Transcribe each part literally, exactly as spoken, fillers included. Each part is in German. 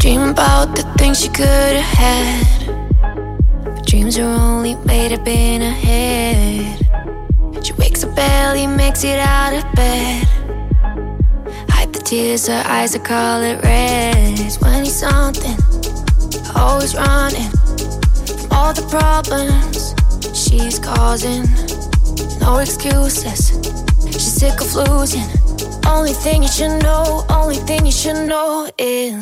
Dream about the things she could have had, but dreams are only made up in her head. She wakes up barely, makes it out of bed. Hide the tears, her eyes are color red. twenty something, always running from all the problems she's causing. No excuses, she's sick of losing. Only thing you should know, only thing you should know is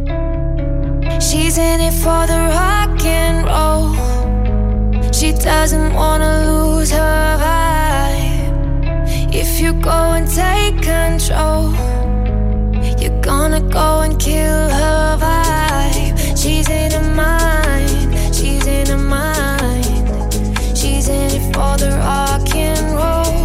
she's in it for the rock and roll. She doesn't wanna lose her vibe. If you go and take control, you're gonna go and kill her vibe. She's in her mind, she's in her mind. She's in it for the rock and roll.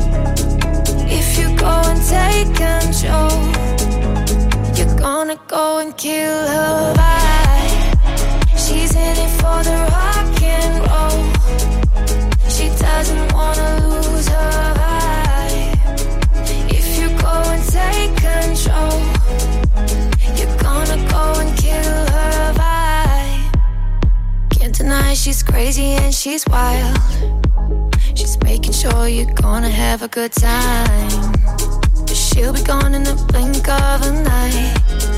If you go and take control, you're gonna go and kill her vibe. She's in it for the rock and roll. She doesn't wanna lose her vibe. If you go and take control, you're gonna go and kill her vibe. Can't deny she's crazy and she's wild. She's making sure you're gonna have a good time, but she'll be gone in the blink of an eye,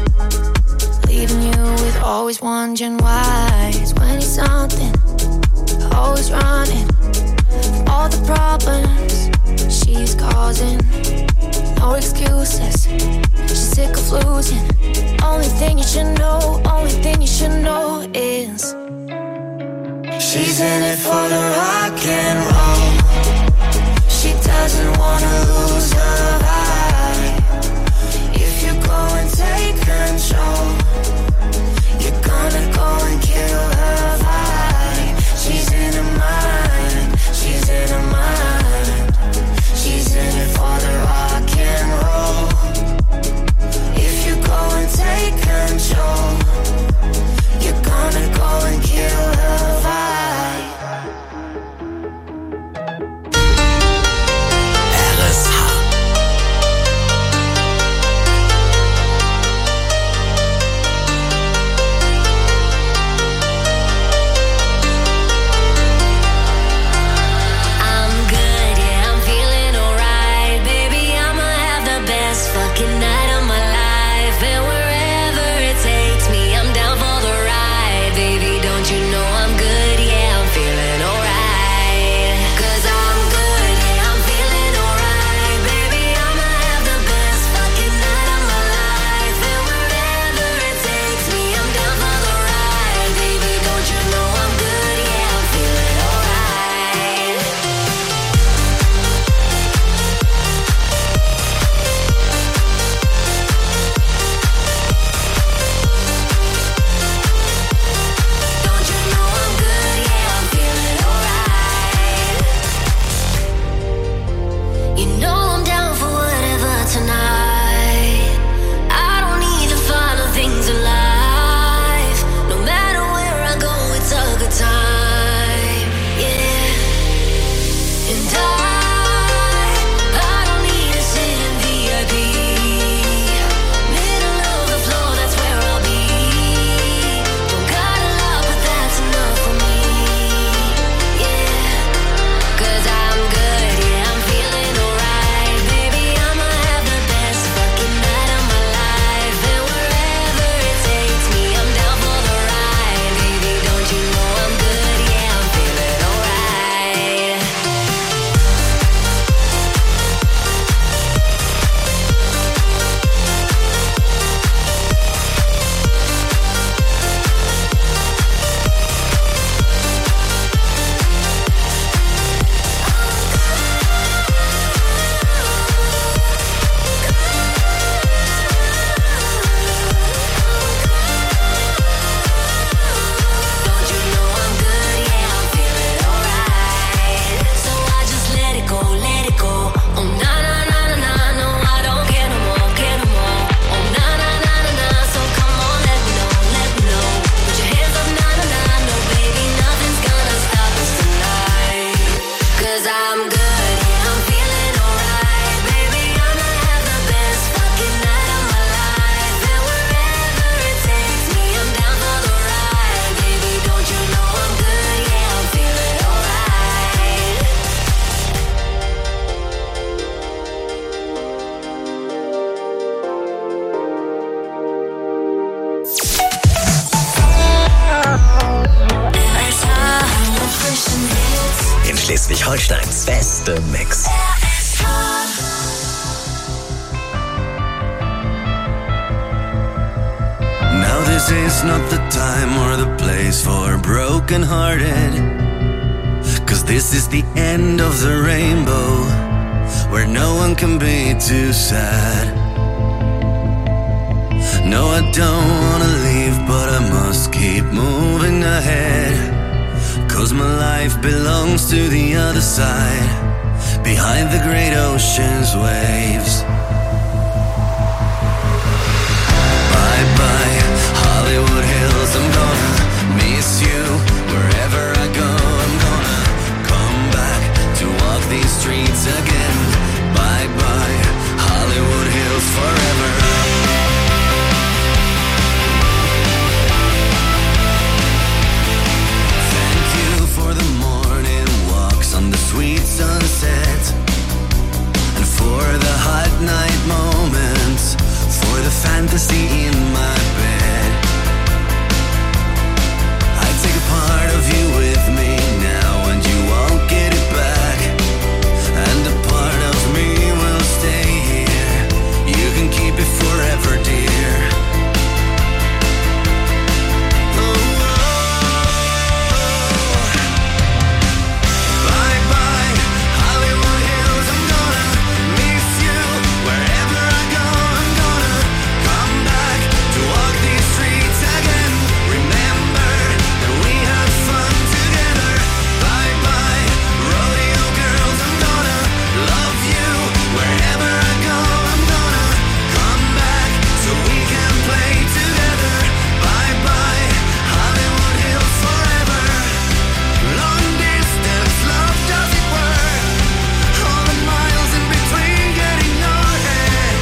leaving you with always wondering why. Twenty something, always running from all the problems she's causing. No excuses, she's sick of losing. Only thing you should know, only thing you should know is she's in it for the rock and roll. She doesn't wanna lose her vibe. If you go and take control, you're gonna go and kill her vibe. She's in her mind, she's in her mind. She's in it for the rock and roll. If you go and take control, you're gonna go and kill her vibe. R S H. I'm good, yeah, I'm feeling alright. Baby, I'ma have the best fucking night of my life. And wherever it takes Schleswig-Holsteins beste Mix. Now this is not the time or the place for broken-hearted, 'cause this is the end of the rainbow, where no one can be too sad. No, I don't wanna leave, but I must keep moving ahead, 'cause my life belongs to the other side, behind the great ocean's waves. Bye-bye, Hollywood Hills, I'm gonna miss you. Wherever I go, I'm gonna come back to walk these streets again. Bye-bye, Hollywood Hills, forever. Thank you for the morning walks on the sweet sunset, and for the hot night moments, for the fantasy in my bed. I take a part of you with me now, and you won't get it back, and a part of me will stay here. You can keep it forever, dear. Oh, oh. Bye bye, Hollywood Hills, I'm gonna miss you. Wherever I go, I'm gonna come back to walk these streets again. Remember that we had fun together. Bye bye, rodeo girls, I'm gonna love you. Wherever I go, I'm gonna come back so we can play together. Bye bye, Hollywood Hills, forever. Long distance love, does it work? All the miles in between getting your head.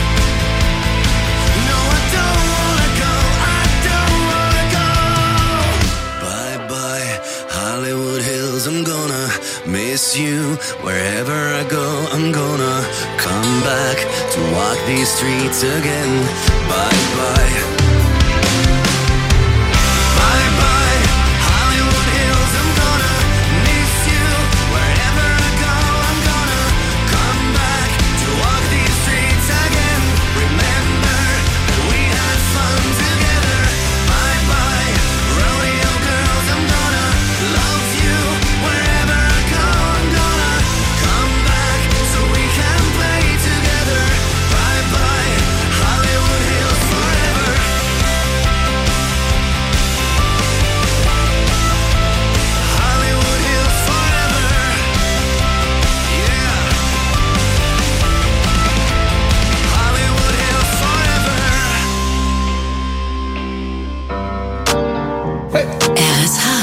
No, I don't wanna go, I don't wanna go. Bye bye, Hollywood Hills, I'm gonna miss you. Wherever I go, I'm gonna come back to walk these streets again. Bye bye. Bye bye, Hollywood Hills, I'm gonna miss you. Wherever I go, I'm gonna come back to walk these streets again. Remember that we had fun together. Bye bye, rodeo girls, I'm gonna love you. Wherever I go, I'm gonna come back so we can play together. Bye bye, Hollywood Hills, forever. Hollywood Hills, forever. Yeah. Hollywood Hills, forever. R S H.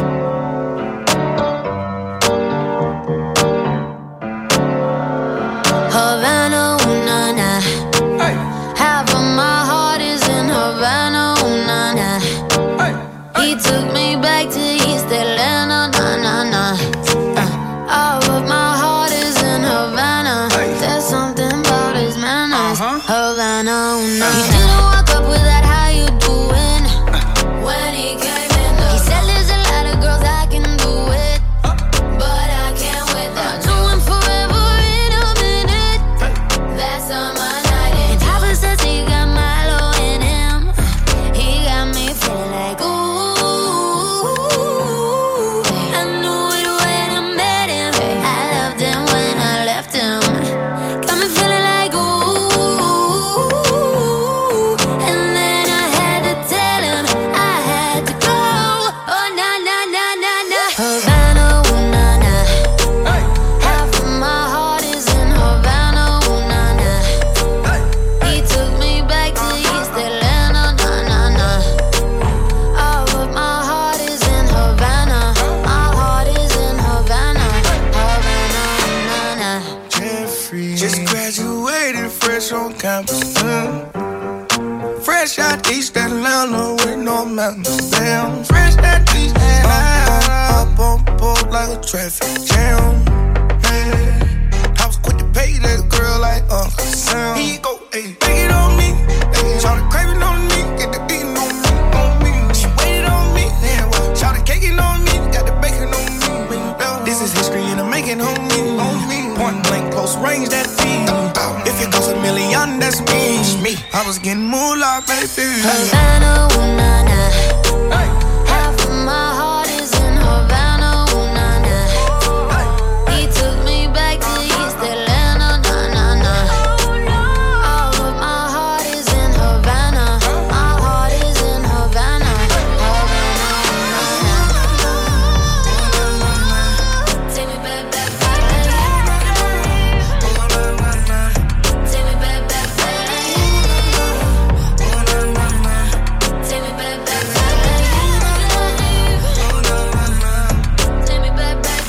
Havana, ooh, na, na. Half of my heart is in Havana, ooh, na, na. He took me back to East Atlanta, na, na, na. Uh, all of my heart is in Havana. There's something about his manners. Havana, ooh, na, na. He didn't walk up with that, how you doing? When he came in, he said there's a lot of girls I can do it, but I can't with them. Do him forever in a minute. That's on my night. And Papa says he got Milo in him. He got me feeling like ooh. I knew it when I met him. I loved him when I left him. Got me feeling like ooh. And then I had to tell him I had to go. Oh na na na na na. Havana, ooh, na, na. Half of my heart is in Havana, ooh, na, na. He took me back to East Atlanta, na, na, na. All of my heart is in Havana. My heart is in Havana. Havana, na, na. Jeffrey just graduated fresh on campus. mm. Fresh out East Atlanta with no mountains. Damn, fresh out East Atlanta. Up on board like a traffic jam. Man, I was quick to pay that girl like Uncle Sam. Here you go, ayy, take it on me. Ayy, try to crave it on me, get the beating on me, on me. She waited on me, yeah, well, try to cake it on me, got the bacon on me. This is history I was getting moolah, baby. Havana, ooh, nah, nah. Half of my heart is in Havana, ooh, nah, nah. He took me back to East Atlanta, nah, nah, nah. All of my heart is in Havana. My heart is in Havana. Havana, ooh, nah, nah. Take me back, back, back. Take me back, back, back. Take me back, back, back. Take me back, back, back.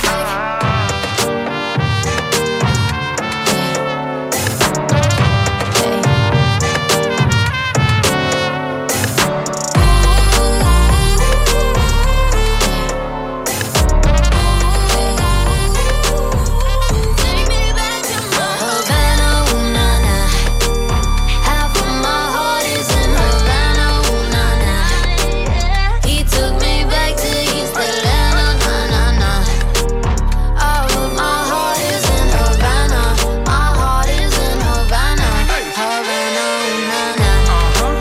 Take me back to Havana, ooh, nah, nah. Half of my heart is in Havana, ooh, nah, nah. He took me back to East Atlanta, nah, nah, nah. All of my heart is in Havana. My heart is in Havana. Havana, ooh, nah, nah.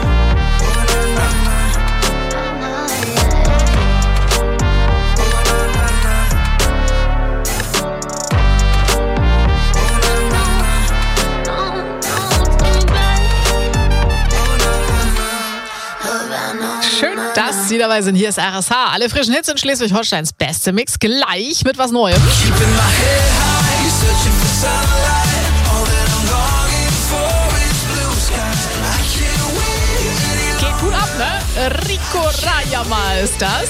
Schön, dass Sie dabei sind. Hier ist R S H. Alle frischen Hits in Schleswig-Holsteins beste Mix. Gleich mit was Neuem. Keeping my head high, searching for sunlight. All that I'm longing for is blue skies. I can't wait any Geht gut ab, ne? Rico Rayama ist das.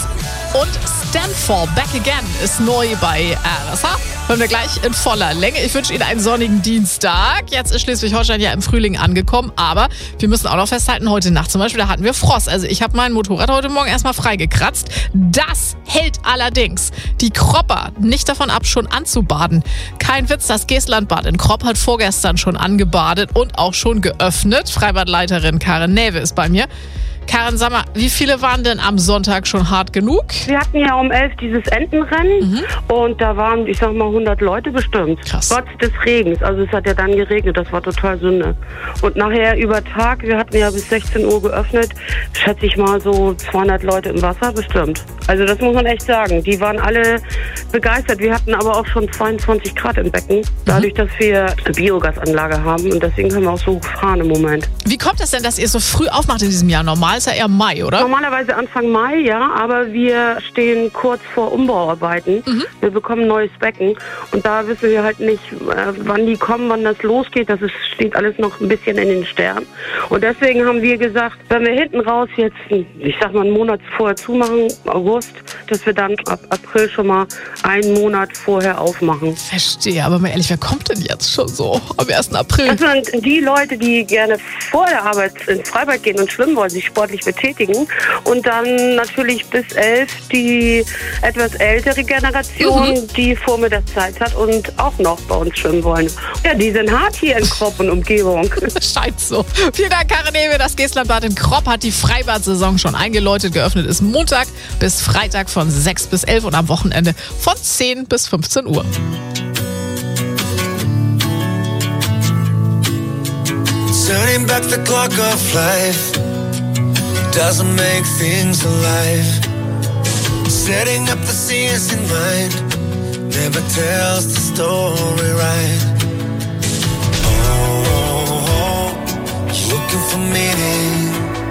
Und Stand For Back Again ist neu bei R S H. Hören wir gleich in voller Länge. Ich wünsche Ihnen einen sonnigen Dienstag. Jetzt ist Schleswig-Holstein ja im Frühling angekommen, aber wir müssen auch noch festhalten, heute Nacht zum Beispiel, da hatten wir Frost. Also ich habe mein Motorrad heute Morgen erstmal freigekratzt. Das hält allerdings die Kropper nicht davon ab, schon anzubaden. Kein Witz, das Geestlandbad in Kropp hat vorgestern schon angebadet und auch schon geöffnet. Freibadleiterin Karin Näwe ist bei mir. Karin, sag mal, wie viele waren denn am Sonntag schon hart genug? Wir hatten ja um elf dieses Entenrennen mhm. und da waren, ich sag mal, hundert Leute bestimmt. Krass. Trotz des Regens, also es hat ja dann geregnet, das war total Sünde. Und nachher über Tag, wir hatten ja bis sechzehn Uhr geöffnet, schätze ich mal so zweihundert Leute im Wasser bestimmt. Also das muss man echt sagen, die waren alle begeistert. Wir hatten aber auch schon zweiundzwanzig Grad im Becken, dadurch, dass wir eine Biogasanlage haben und deswegen können wir auch so fahren im Moment. Wie kommt es denn, dass ihr so früh aufmacht in diesem Jahr? Normal ist ja eher Mai, oder? Normalerweise Anfang Mai, ja, aber wir stehen kurz vor Umbauarbeiten. Mhm. Wir bekommen ein neues Becken und da wissen wir halt nicht, äh, wann die kommen, wann das losgeht. Das ist, steht alles noch ein bisschen in den Sternen. Und deswegen haben wir gesagt, wenn wir hinten raus jetzt, ich sag mal, einen Monat vorher zumachen, August, dass wir dann ab April schon mal einen Monat vorher aufmachen. Verstehe, aber mal ehrlich, wer kommt denn jetzt schon so am ersten April? Das sind die Leute, die gerne vor der Arbeit ins Freibad gehen und schwimmen wollen, sich sportlich betätigen. Und dann natürlich bis elf die etwas ältere Generation, mhm. die Vormittagszeit hat und auch noch bei uns schwimmen wollen. Ja, die sind hart hier in Kropp und Umgebung. Scheint so. Vielen Dank, Karin Näwe. Das Geestlandbad in Kropp hat die Freibad-Saison schon eingeläutet. Geöffnet ist Montag bis Freitag von sechs bis elf und am Wochenende von zehn bis fünfzehn Uhr. Turning back the clock of life doesn't make things alive. Setting up the scenes in mind never tells the story right. Oh, looking for meaning.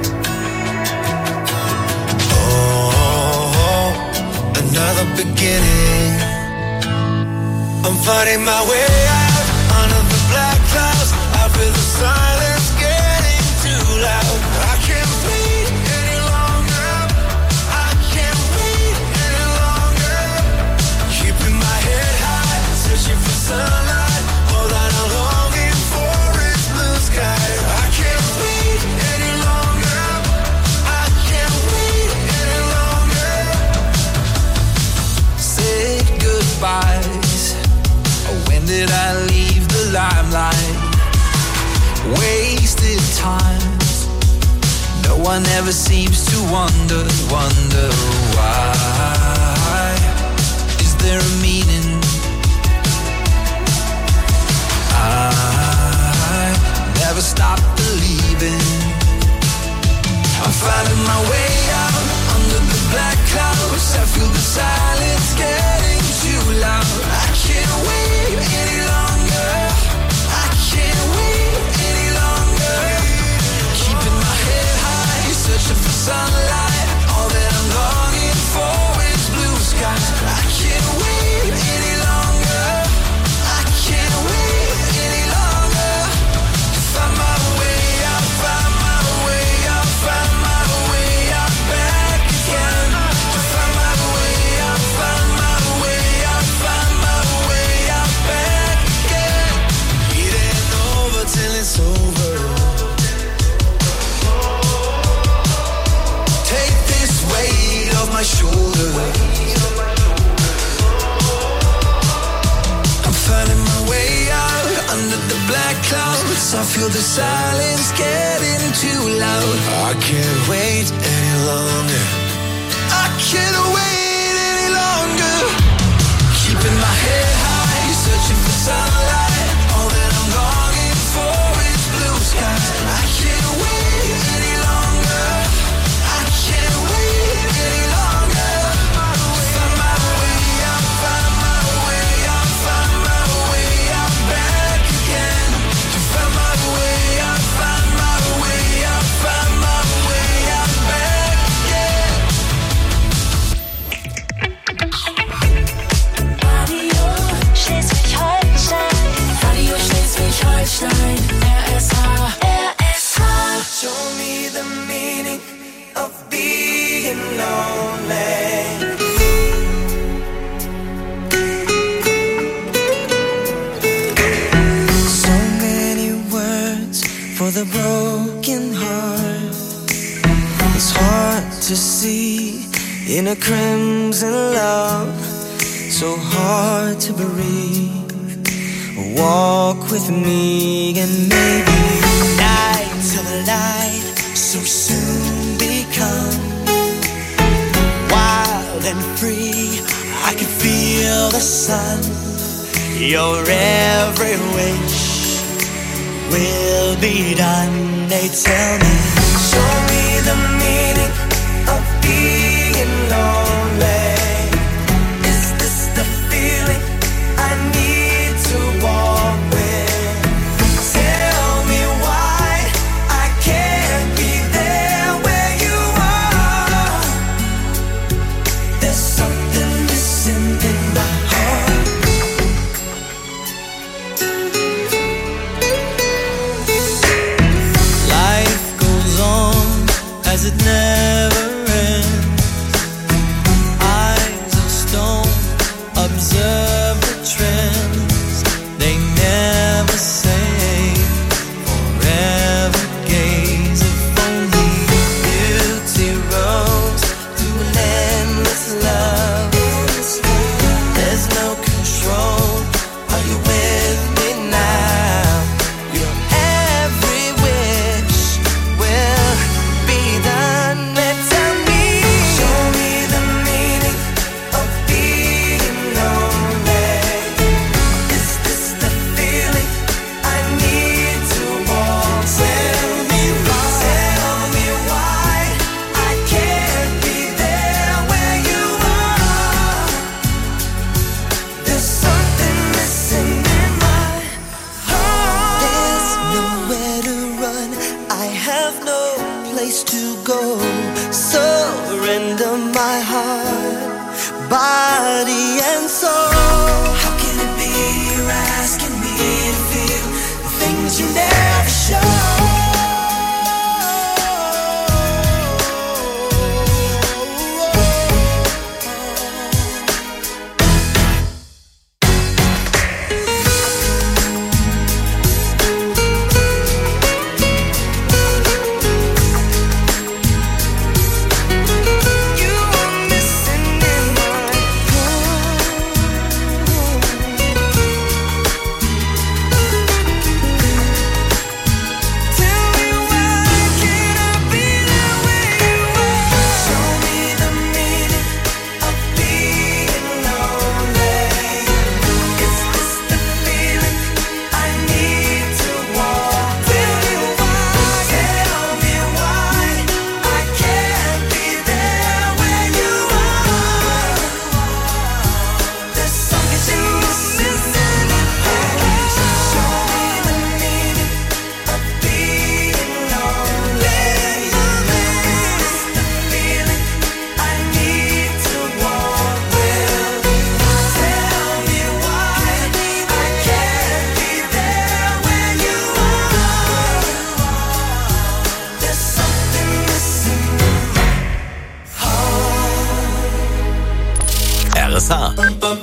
Oh, another beginning. I'm fighting my way out under the black clouds. I feel the silence getting too loud. I can't breathe any longer. I can't breathe any longer. Keeping my head high, searching for sunlight. All that I'm longing for is blue sky. I can't breathe any longer. I can't breathe any longer. Said goodbyes. When did I leave the limelight? Wasted times. No one ever seems to wonder, wonder why. Is there a meaning? I never stopped believing. finding my way out under the black clouds. I feel the silence getting too loud. I can't wait any longer. I can't wait any longer. Keeping my head high, searching for sunlight. All that I'm longing for is blue skies. I can't wait any longer. I can't wait any longer. To find my way out, find my way out, find my way out back again. To find my way out, find my way out, find my way out back again. It ain't over till it's over. Take this weight off my shoulder. I'm finding my way out under the black clouds. I feel the silence getting too loud. I can't wait any longer. I can't wait any longer. Keeping my head high, searching for sunlight. All that I'm longing for is blue skies. I can't wait any longer. I can't wait any longer. Find my way out, find my way out, find my way out back again. To find my way out, find my way out, find my way out back again. Radio Schleswig-Holstein. Radio Schleswig-Holstein. R S H. R S H. Show me the meaning of being lonely. So many words for the broken heart. It's hard to see in a crimson love. So hard to breathe. Walk with me and maybe night till the light so soon become wild and free. I can feel the sun. Your every wish will be done. They tell me, show me the meaning of being lonely. Is this the feeling I need to walk with? Tell me why I can't be there where you are. There's something missing in my heart. Life goes on as it never ends. Eyes of stone observe the trends. They never say forever gaze. If only beauty rose through an endless love. There's no control. Are you with me now? Your every wish will be done. They tell me, show me the meaning of being lonely. Is this the feeling I need to walk? Tell me why, tell me why I can't be there where you are. There's something missing in my heart. There's nowhere to run. I have no place to go. Surrender my heart, body and soul. How can it be you're asking me to feel the things you never show? R S H.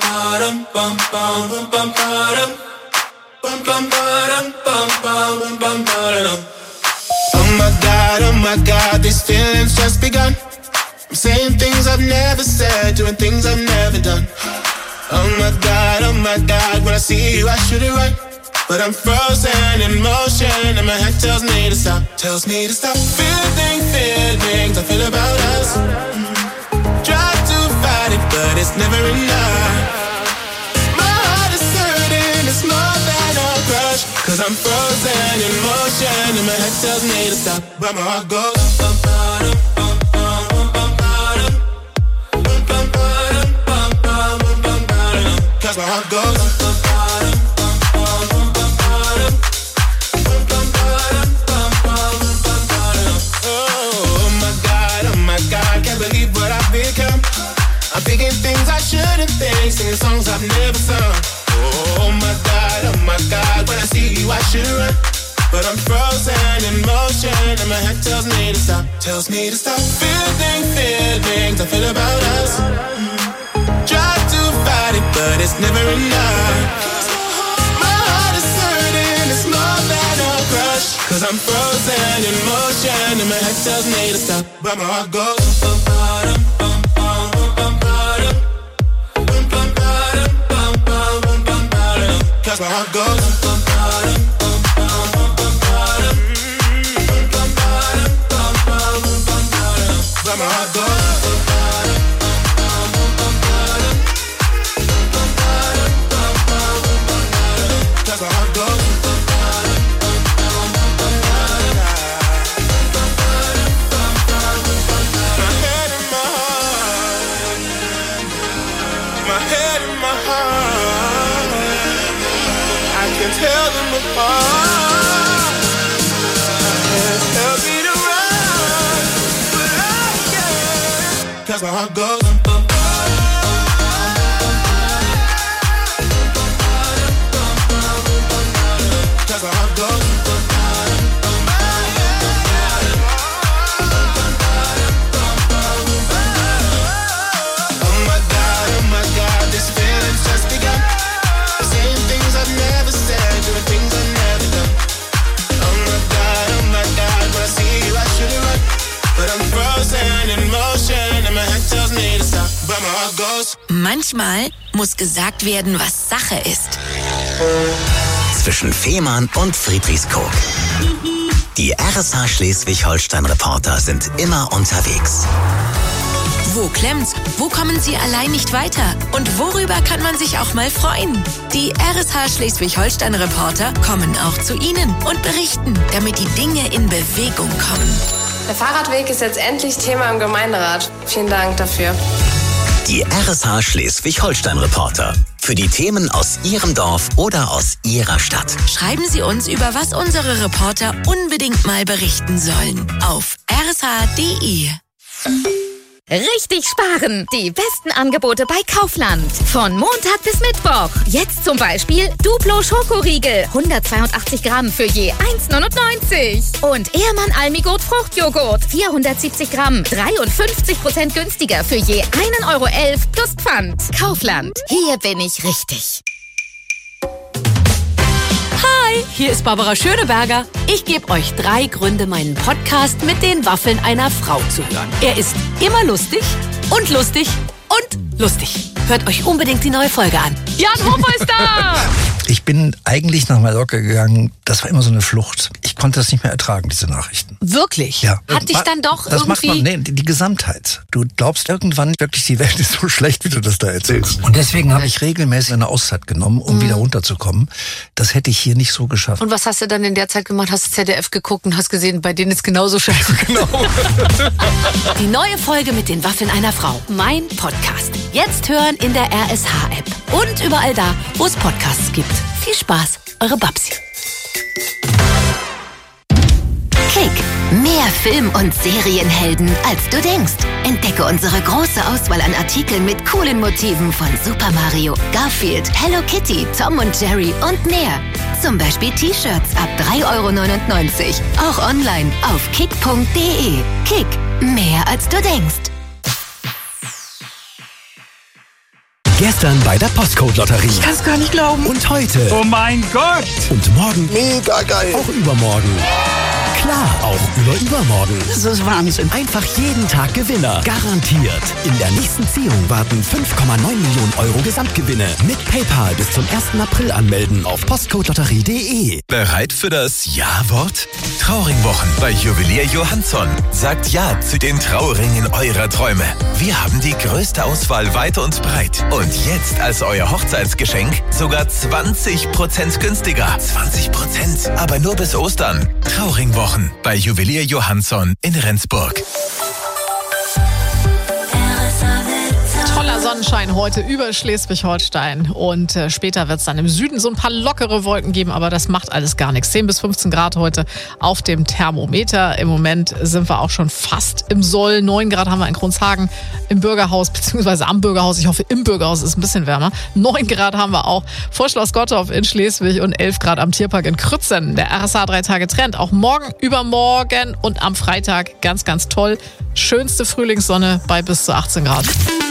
Oh my God, oh my God, these feelings just begun. I'm saying things I've never said, doing things I've never done. Oh my God, oh my God, when I see you I should it right, but I'm frozen in motion and my head tells me to stop, tells me to stop. Feeling feelings I feel about us. Try to fight it, but it's never enough. My heart is hurting, it's more than a crush, 'cause I'm frozen in motion and my head tells me to stop, but my heart goes. Cause my heart goes. Oh my God, oh my God, can't believe what I've become. I'm thinking things I shouldn't think, singing songs I've never sung. Oh my God, oh my God, when I see you I should run, but I'm frozen in motion and my head tells me to stop, tells me to stop. Feeling feelings I feel about us. Try to fight it, but it's never enough. My heart is hurting, it's more than a crush, 'cause I'm frozen in motion and my head tells me to stop, but my heart goes. Cause my heart goes. But my heart goes. Cause my heart goes. My head and my heart. My head and my heart. I can tell them apart. Can't help me to run, but I can't. Cause my heart goes. Cause my heart goes. Oh my God, oh my God, this feeling's just begun. Saying things I've never said, doing things I've never done. Oh my God, oh my God, when I see you I should it right, but I'm frozen in motion and my head tells me to stop, but my heart goes. Manchmal muss gesagt werden, was Sache ist. Zwischen Fehmarn und Friedrichskoog. Die R S H Schleswig-Holstein-Reporter sind immer unterwegs. Wo klemmt's? Wo kommen Sie allein nicht weiter? Und worüber kann man sich auch mal freuen? Die R S H Schleswig-Holstein-Reporter kommen auch zu Ihnen und berichten, damit die Dinge in Bewegung kommen. Der Fahrradweg ist jetzt endlich Thema im Gemeinderat. Vielen Dank dafür. Die R S H Schleswig-Holstein-Reporter. Für die Themen aus Ihrem Dorf oder aus Ihrer Stadt. Schreiben Sie uns, über was unsere Reporter unbedingt mal berichten sollen. Auf r s h punkt d e. Richtig sparen! Die besten Angebote bei Kaufland. Von Montag bis Mittwoch. Jetzt zum Beispiel Duplo Schokoriegel. hundertzweiundachtzig Gramm für je eins neunundneunzig. Und Ehrmann Almigurt Fruchtjoghurt. vierhundertsiebzig Gramm. dreiundfünfzig Prozent günstiger für je ein Euro elf plus Pfand. Kaufland. Hier bin ich richtig. Hi, hier ist Barbara Schöneberger. Ich gebe euch drei Gründe, meinen Podcast mit den Waffeln einer Frau zu hören. Er ist immer lustig und lustig und lustig. Hört euch unbedingt die neue Folge an. Jan Hofer ist da! Ich bin eigentlich nach Mallorca gegangen. Das war immer so eine Flucht. Ich konnte das nicht mehr ertragen, diese Nachrichten. Wirklich? Ja. Hat dich dann doch das irgendwie... macht man, nee, die Gesamtheit. Du glaubst irgendwann wirklich, die Welt ist so schlecht, wie du das da erzählst. Und deswegen habe ich regelmäßig eine Auszeit genommen, um mhm. wieder runterzukommen. Das hätte ich hier nicht so geschafft. Und was hast du dann in der Zeit gemacht? Hast du Z D F geguckt und hast gesehen, bei denen ist genauso scheiße. Genau. Die neue Folge mit den Waffeln einer Frau. Mein Podcast. Jetzt hören in der R S H-App. Und überall da, wo es Podcasts gibt. Viel Spaß, eure Babsi. Kick. Mehr Film- und Serienhelden, als du denkst. Entdecke unsere große Auswahl an Artikeln mit coolen Motiven von Super Mario, Garfield, Hello Kitty, Tom und Jerry und mehr. Zum Beispiel T-Shirts ab drei Euro neunundneunzig. Auch online auf kick punkt d e. Kick. Mehr als du denkst. Gestern bei der Postcode-Lotterie. Ich kann's gar nicht glauben. Und heute. Oh mein Gott. Und morgen. Mega geil. Auch übermorgen. Klar, auch über übermorgen. Das ist Wahnsinn. Einfach jeden Tag Gewinner. Garantiert. In der nächsten Ziehung warten fünf Komma neun Millionen Euro Gesamtgewinne. Mit PayPal bis zum ersten April anmelden auf postcodelotterie punkt de. Bereit für das Ja-Wort? Trauringwochen bei Juwelier Johansson. Sagt Ja zu den Trauringen eurer Träume. Wir haben die größte Auswahl weit und breit. Und jetzt als euer Hochzeitsgeschenk sogar zwanzig Prozent günstiger. zwanzig Prozent? Aber nur bis Ostern. Trauringwochen bei Juwelier Johansson in Rendsburg. Toller Sonnenschein heute über Schleswig-Holstein und äh, später wird es dann im Süden so ein paar lockere Wolken geben, aber das macht alles gar nichts. zehn bis fünfzehn Grad heute auf dem Thermometer. Im Moment sind wir auch schon fast im Soll. neun Grad haben wir in Kronshagen im Bürgerhaus, beziehungsweise am Bürgerhaus. Ich hoffe, im Bürgerhaus ist es ein bisschen wärmer. neun Grad haben wir auch vor Schloss Gottorf in Schleswig und elf Grad am Tierpark in Krützen. Der R S A drei Tage Trend. Auch morgen, übermorgen und am Freitag ganz, ganz toll. Schönste Frühlingssonne bei bis zu achtzehn Grad.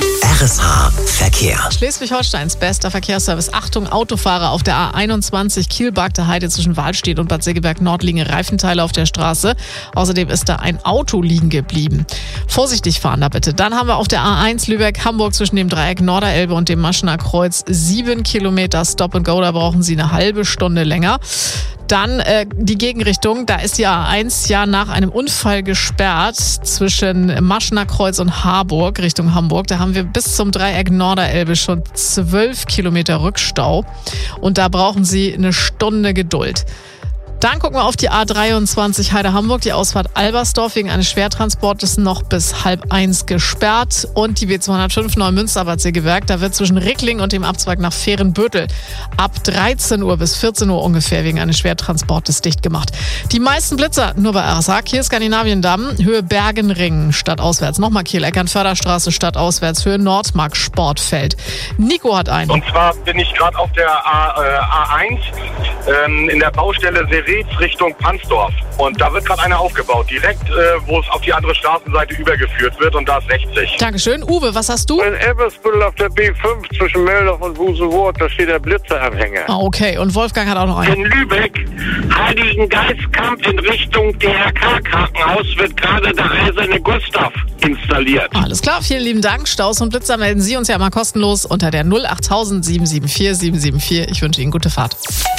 R S H Verkehr. Schleswig-Holsteins bester Verkehrsservice. Achtung, Autofahrer auf der A einundzwanzig Kiel-Bagde Heide zwischen Wahlstedt und Bad Segeberg Nord liegen Reifenteile auf der Straße. Außerdem ist da ein Auto liegen geblieben. Vorsichtig fahren da bitte. Dann haben wir auf der A eins Lübeck-Hamburg zwischen dem Dreieck Norderelbe und dem Maschener Kreuz sieben Kilometer Stop and Go. Da brauchen Sie eine halbe Stunde länger. Dann äh, die Gegenrichtung, da ist die A eins ja nach einem Unfall gesperrt zwischen Maschener Kreuz und Harburg Richtung Hamburg. Da haben wir bis zum Dreieck Norderelbe schon zwölf Kilometer Rückstau und da brauchen Sie eine Stunde Geduld. Dann gucken wir auf die A dreiundzwanzig Heide-Hamburg. Die Ausfahrt Albersdorf wegen eines Schwertransportes noch bis halb eins gesperrt. Und die B zweihundertfünf Neumünster-Bad Segeberg, da wird zwischen Rickling und dem Abzweig nach Fehrenbötel ab dreizehn Uhr bis vierzehn Uhr ungefähr wegen eines Schwertransportes dicht gemacht. Die meisten Blitzer nur bei R S A. Kiel Skandinaviendamm, Höhe Bergenring stadtauswärts. Nochmal Kiel Eckernförderstraße stadtauswärts, Höhe Nordmark Sportfeld. Nico hat einen. Und zwar bin ich gerade auf der A, äh, A eins ähm, in der Baustelle Serie Richtung Pansdorf. Und da wird gerade einer aufgebaut, direkt, äh, wo es auf die andere Straßenseite übergeführt wird und da ist sechzig. Dankeschön. Uwe, was hast du? In Elbersbüttel auf der B fünf zwischen Meldorf und Busenwort, da steht der Blitzeranhänger. Ah, okay. Und Wolfgang hat auch noch einen. In Lübeck, Heiligengeistkamp in Richtung D R K-Krankenhaus wird gerade der eiserne Gustav installiert. Alles klar, vielen lieben Dank. Staus und Blitzer melden Sie uns ja mal kostenlos unter der null achttausend sieben sieben vier sieben sieben vier. Ich wünsche Ihnen gute Fahrt.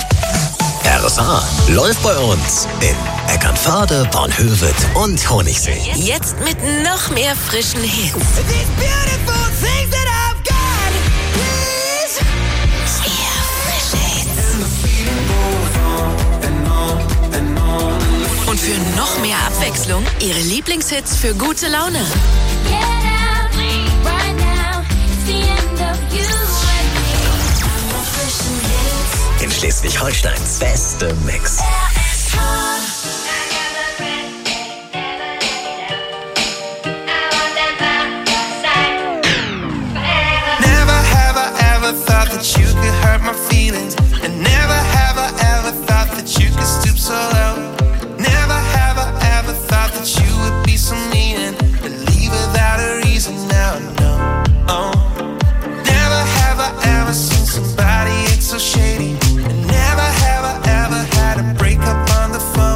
R S H läuft bei uns in Eckernförde, Bornhöved und Honigsee. Jetzt mit noch mehr frischen Hits. Und für noch mehr Abwechslung, Ihre Lieblingshits für gute Laune. In Schleswig-Holsteins beste Mix. Never have I ever thought that you could hurt my feelings. And never have I ever thought that you could stoop so low. Never have I ever thought that you would be so mean and leave without a reason. Now I know. Oh. Never have I ever seen somebody act so shady. And never have I ever had a break up on the phone.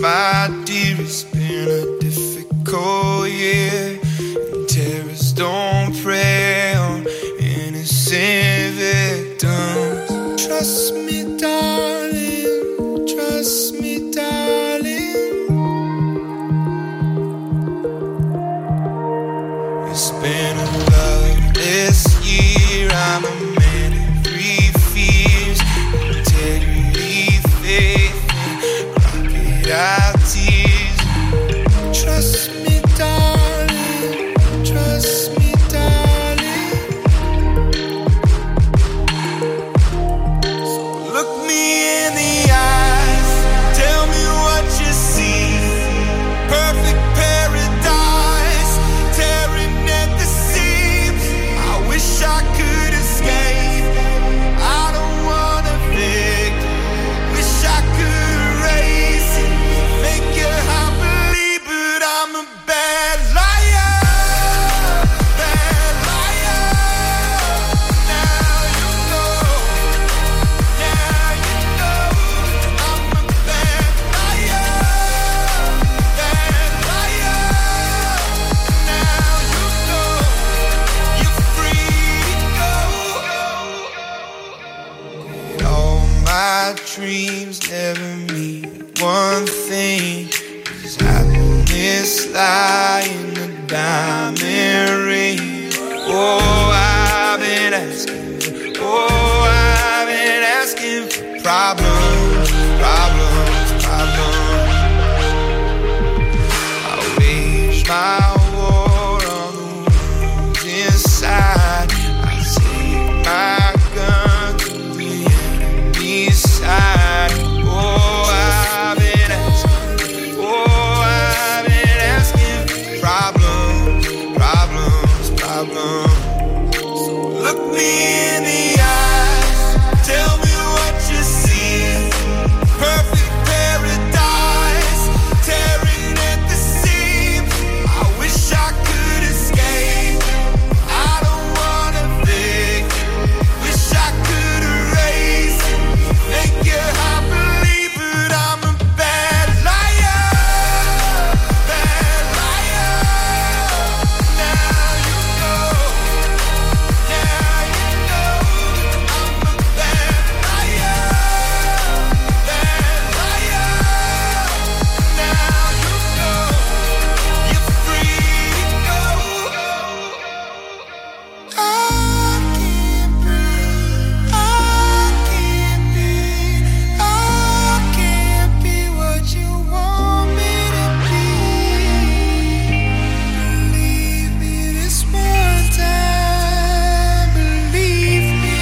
my dear, it's been a difficult year. And terrorists don't prey on innocent victims. Trust me, darling, trust me, darling. It's been a loveless year. I'm a man of three fears: integrity, faith, and crocodile tears. Trust me, darling, trust me, darling. So look me in the eyes, tell me what you see. Perfect paradise, tearing at the seams. I wish I could escape. I don't wanna think. Wish I could erase it, make your heart believe, but I'm a bad liar, bad liar. Now you know, now you know, I'm a bad liar, bad liar. Now you know, you're free to go. All my dreams never mean one thing. Is happiness lie in the diamond ring? Oh, I've been asking, oh, I've been asking for problems, problems, problems. I wage my war on the wounds inside. I take my gun to the enemy's side. Oh, I've been asking, oh, I've been asking for problems, problems, problems. So look me in the eyes, tell me what you see. Perfect paradise, tearing at the seams. I wish I could escape. I don't wanna think. Wish I could erase it, make your heart believe, but I'm a bad liar, bad liar. Now you know, now you know, I'm a bad liar, bad liar. Now you know, you're free to go. I can't breathe, I can't be, I can't be what you want me to be. Believe me this one time, believe me.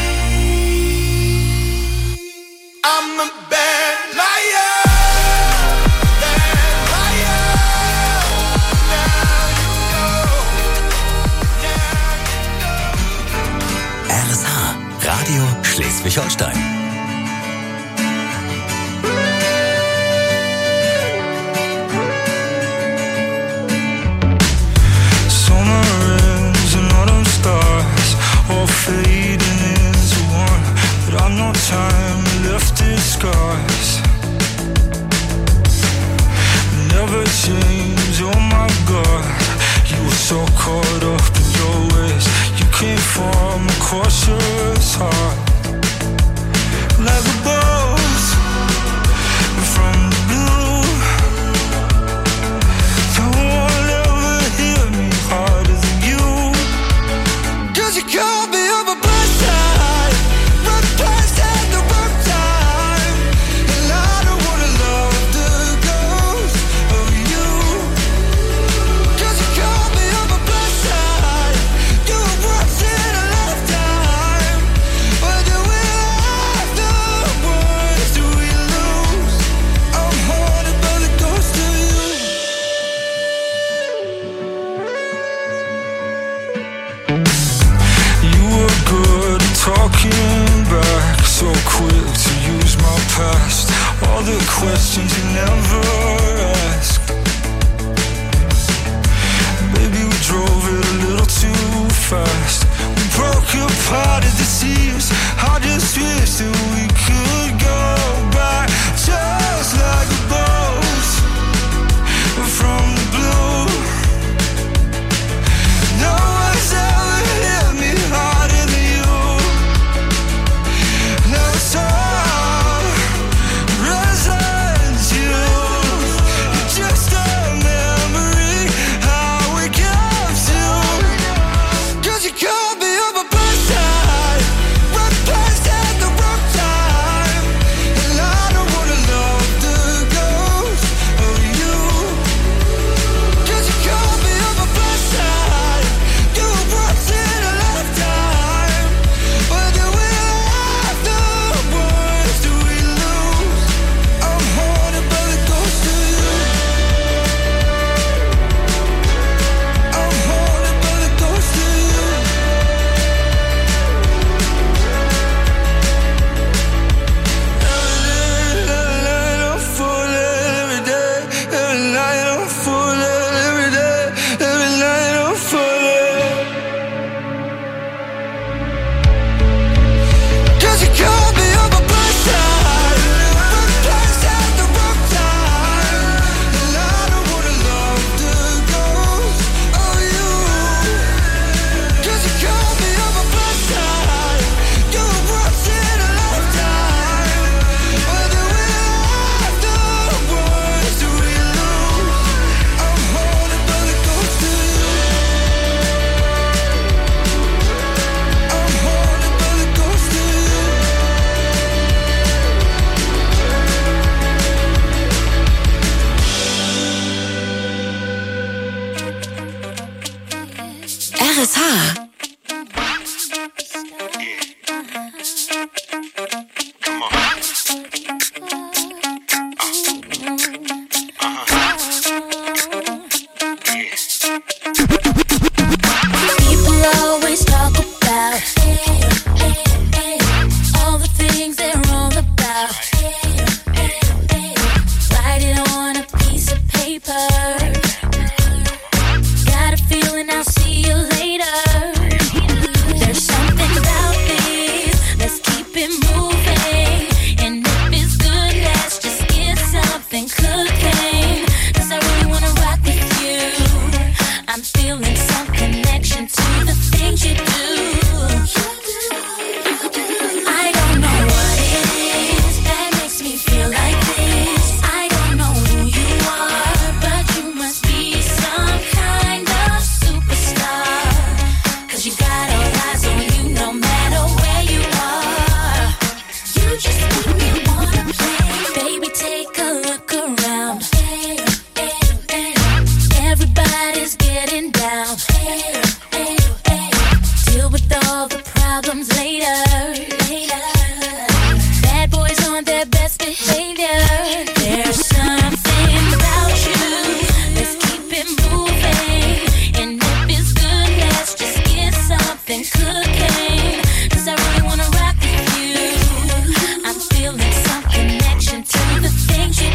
I'm a bad liar, bad liar. Now you know, R S H, Radio Schleswig-Holstein. summer ends and autumn stars, all fading into one. But I've no time left, its scars never change. Oh my God, you were so caught up in your ways. You came from a cautious heart, like a bolt from the blue. No one ever hit me harder than you. 'Cause you caught me on my best side, right place at the wrong time. And I don't wanna love the ghost of you. 'Cause you caught me on my best side. You were once in a lifetime. But do we afterwards, do we lose? I'm haunted by the ghost of you. You were good at talking back, so quick to use my past. All the questions you never asked. Baby, we drove it a little too fast. We broke apart at the seams. I just wish that we could go back, just like a boat you got all eyes on you no matter where you are. You just make me wanna play. Baby, take a look around. Hey, hey, hey. Everybody's getting down. Hey, hey, hey. Deal with all the problems later. Later. Bad boys on their best behavior. There's something about you. Let's keep it moving. And if it's good, let's just get something cooking. 'Cause I really wanna rock with you. I'm feeling some connection to the things you do.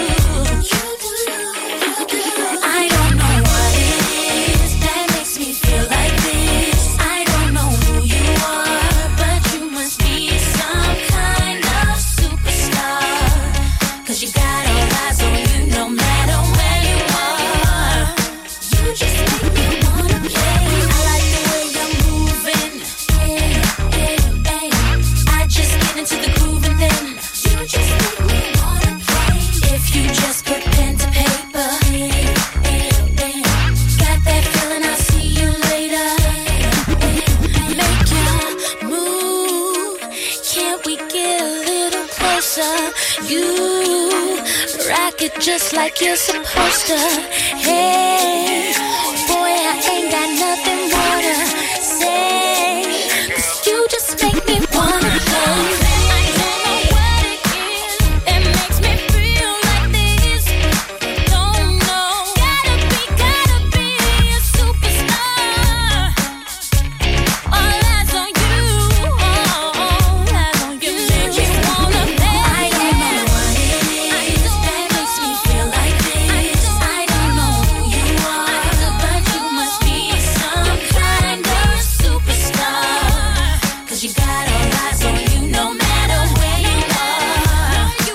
I don't know what it is that makes me feel like this. I don't know who you are, but you must be some kind of superstar. 'Cause you got all eyes on you no matter where you are. You just make me wanna play. I like the way you're moving. Hey, hey, hey. I just get into the groove and then you just make me wanna play. If you just put pen to paper. Hey, hey, hey. Got that feeling, I'll see you later. Make your move. Can't we get a little closer? You rock it just like you're supposed to. Hey, boy, I ain't got nothing more to say. 'Cause you just make me wanna play. I don't know what it is that makes me feel like this. Don't know. Gotta be, gotta be a superstar. All eyes on you. All eyes on you. You make me wanna play. I don't know what it is that makes me feel like this. I don't know who you are, but you must be some kind of superstar. 'Cause you got all eyes on you no matter where you are. You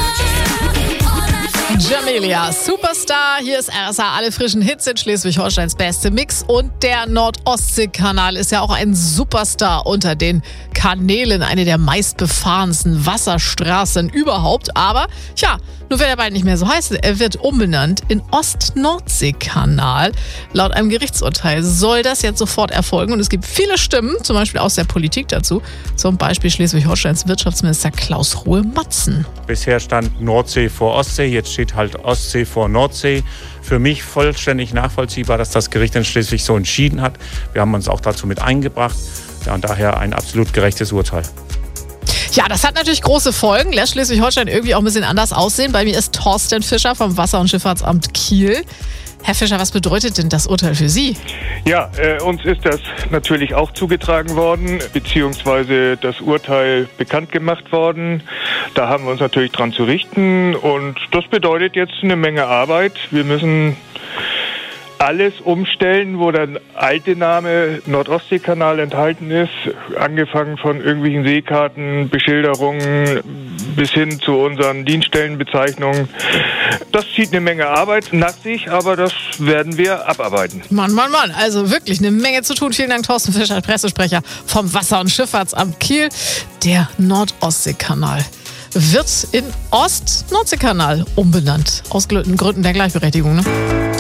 are. Jamelia, Superstar. Hier ist R S A. Alle frischen Hits in Schleswig-Holsteins beste Mix. Und der Nord-Ostsee-Kanal ist ja auch ein Superstar unter den Kanälen. Eine der meistbefahrensten Wasserstraßen überhaupt. Aber, tja, nur wird er bald nicht mehr so heißen. Er wird umbenannt in Ost-Nordsee-Kanal. Laut einem Gerichtsurteil soll das jetzt sofort erfolgen. Und es gibt viele Stimmen, zum Beispiel aus der Politik dazu. Zum Beispiel Schleswig-Holsteins Wirtschaftsminister Klaus Ruhe-Matzen. Bisher stand Nordsee vor Ostsee, jetzt steht halt Ostsee vor Nordsee. Für mich vollständig nachvollziehbar, dass das Gericht in Schleswig so entschieden hat. Wir haben uns auch dazu mit eingebracht. Ja, und daher ein absolut gerechtes Urteil. Ja, das hat natürlich große Folgen. Lässt Schleswig-Holstein irgendwie auch ein bisschen anders aussehen. Bei mir ist Thorsten Fischer vom Wasser- und Schifffahrtsamt Kiel. Herr Fischer, was bedeutet denn das Urteil für Sie? Ja, äh, uns ist das natürlich auch zugetragen worden, beziehungsweise das Urteil bekannt gemacht worden. Da haben wir uns natürlich dran zu richten und das bedeutet jetzt eine Menge Arbeit. Wir müssen alles umstellen, wo der alte Name Nord-Ostsee-Kanal enthalten ist, angefangen von irgendwelchen Seekarten, Beschilderungen bis hin zu unseren Dienststellenbezeichnungen. Das zieht eine Menge Arbeit nach sich, aber das werden wir abarbeiten. Mann, Mann, Mann, also wirklich eine Menge zu tun. Vielen Dank, Thorsten Fischer, Pressesprecher vom Wasser- und Schifffahrtsamt Kiel. Der Nord-Ostsee-Kanal wird in Ost-Nordsee-Kanal umbenannt. Aus Gründen der Gleichberechtigung, ne?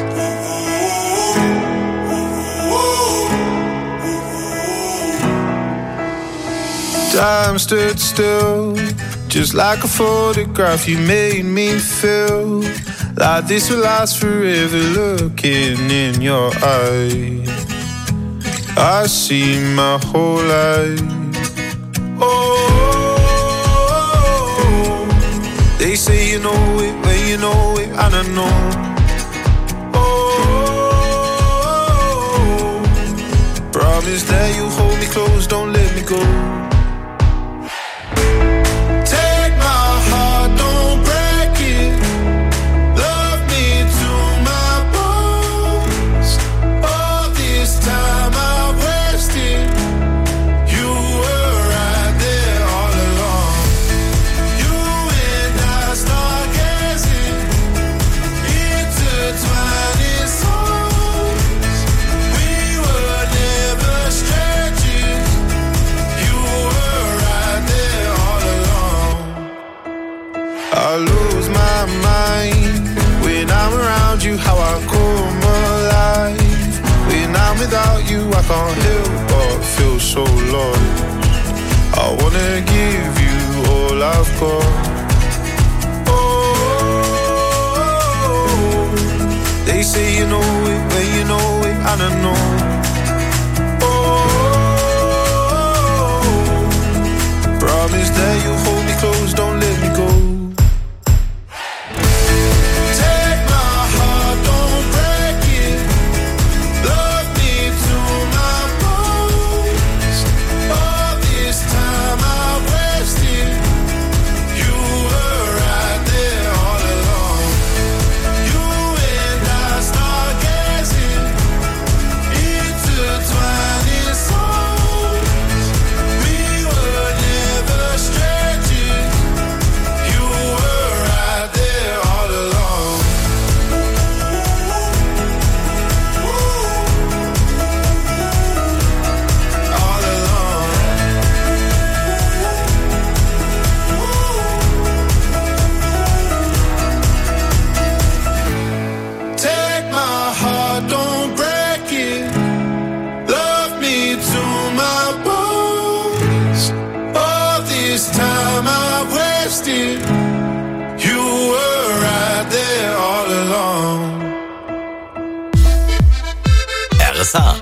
Time stood still, just like a photograph. You made me feel like this will last forever. Looking in your eyes, I see my whole life. Oh, they say you know it, but you know it, and I know. Oh, promise that you hold me close, don't let me go. Stretch without you I can't help but feel so lost. I wanna give you all I've got. Oh, they say you know it when you know it, I don't know. Oh, promise that you hold me close, don't let me go. R S A.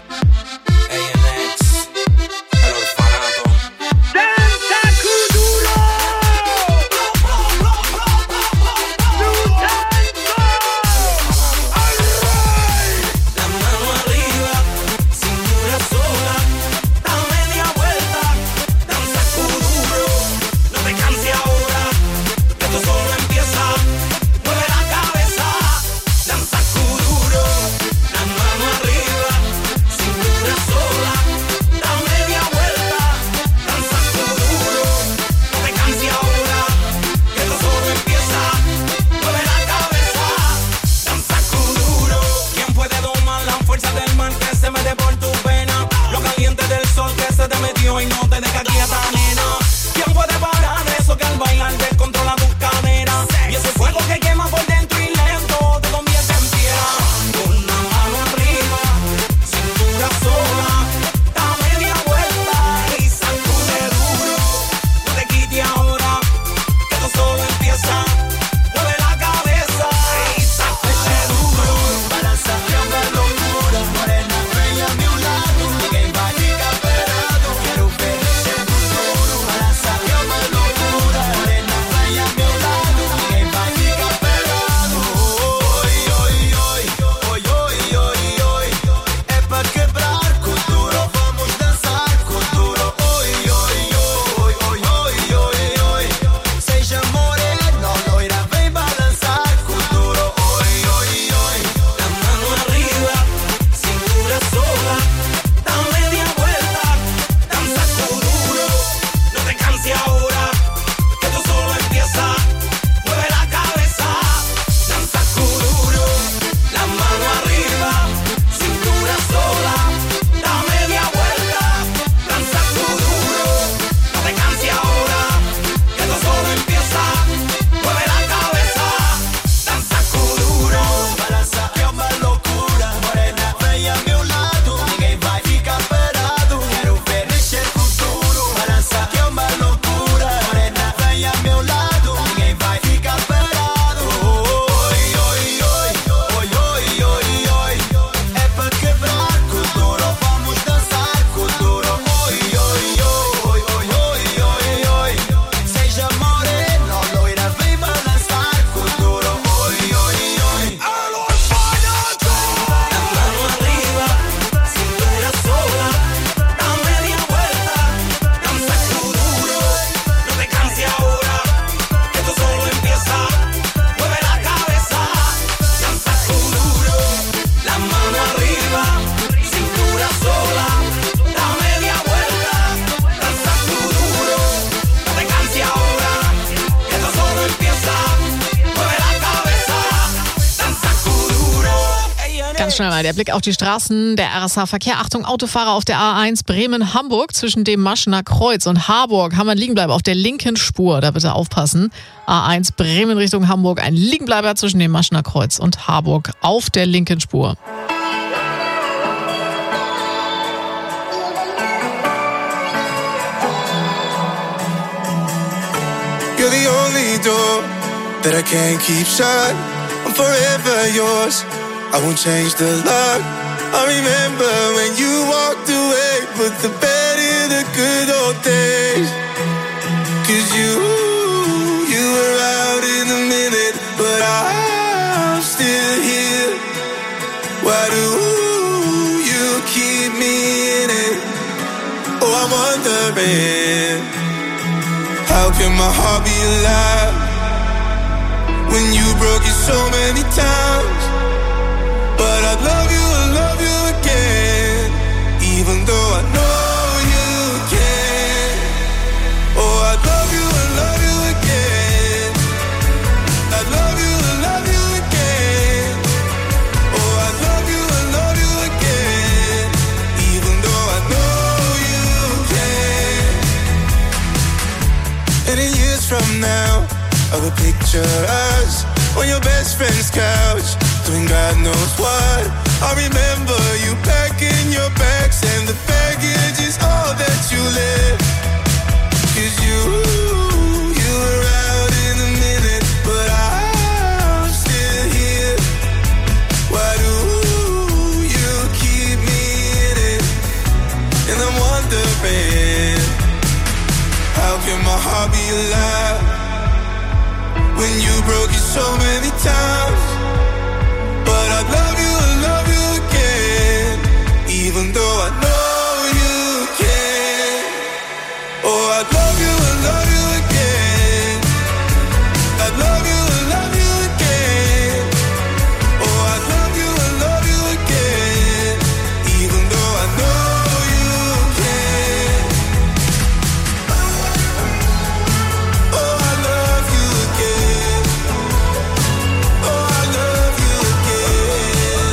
Schnell mal der Blick auf die Straßen, der R S H-Verkehr. Achtung, Autofahrer auf der A eins Bremen-Hamburg zwischen dem Maschener Kreuz und Harburg haben ein Liegenbleiber auf der linken Spur. Da bitte aufpassen. A eins Bremen Richtung Hamburg, ein Liegenbleiber zwischen dem Maschener Kreuz und Harburg auf der linken Spur. only door that I can't keep shut. I'm forever yours, I won't change the lock. I remember when you walked away, put the bed in the good old days. Cause you, you were out in a minute, but I'm still here. Why do you keep me in it? Oh, I'm wondering, how can my heart be alive when you broke it so many times? But I love you, I love you again, even though I know you can. Oh, I love you, I love you again. I love you, I love you again. Oh, I love you, I love you again, even though I know you can. And in years from now, I will picture us on your best friend's couch, doing God knows what. I remember you packing your bags, and the baggage is all that you left. Cause you, you were out in a minute, but I'm still here. Why do you keep me in it? And I'm wondering, how can my heart be alive when you broke it so many times? But I love you, I love you again, even though I know you can. Oh, I love you, I love you again. I love you, I love you again. Oh, I love you, I love you again, even though I know you can. Oh, I love you again. Oh, I love you again,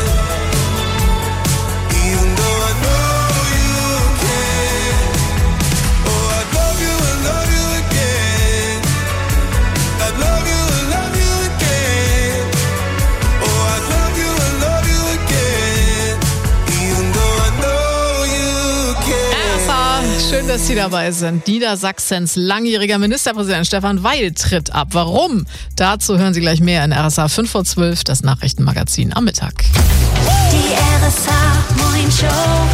even though I know you can. Oh, I love you, I love you again. I love you, I love you again. Oh, I love you, I love you again, even though I know you can. Ersa, schön, dass Sie dabei sind. Niedersachsens langjähriger Ministerpräsident Stefan Weil tritt ab. Warum? Dazu hören Sie gleich mehr in R S A fünf vor zwölf, das Nachrichtenmagazin am Mittag. Die R S A Morning Show.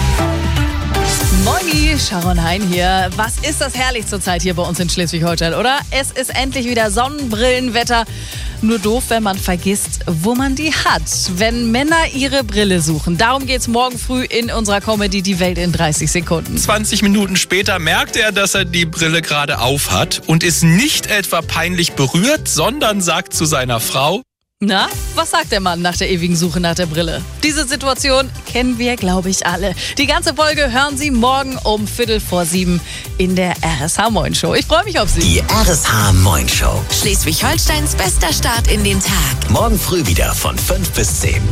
Moini, Sharon Hein hier. Was ist das herrlich zurzeit hier bei uns in Schleswig-Holstein, oder? Es ist endlich wieder Sonnenbrillenwetter. Nur doof, wenn man vergisst, wo man die hat. Wenn Männer ihre Brille suchen. Darum geht's morgen früh in unserer Comedy Die Welt in dreißig Sekunden. zwanzig Minuten später merkt er, dass er die Brille gerade auf hat und ist nicht etwa peinlich berührt, sondern sagt zu seiner Frau: Na, was sagt der Mann nach der ewigen Suche nach der Brille? Diese Situation kennen wir, glaube ich, alle. Die ganze Folge hören Sie morgen um Viertel vor sieben in der R S H Moin Show. Ich freue mich auf Sie. Die R S H Moin Show. Schleswig-Holsteins bester Start in den Tag. Morgen früh wieder von fünf bis zehn.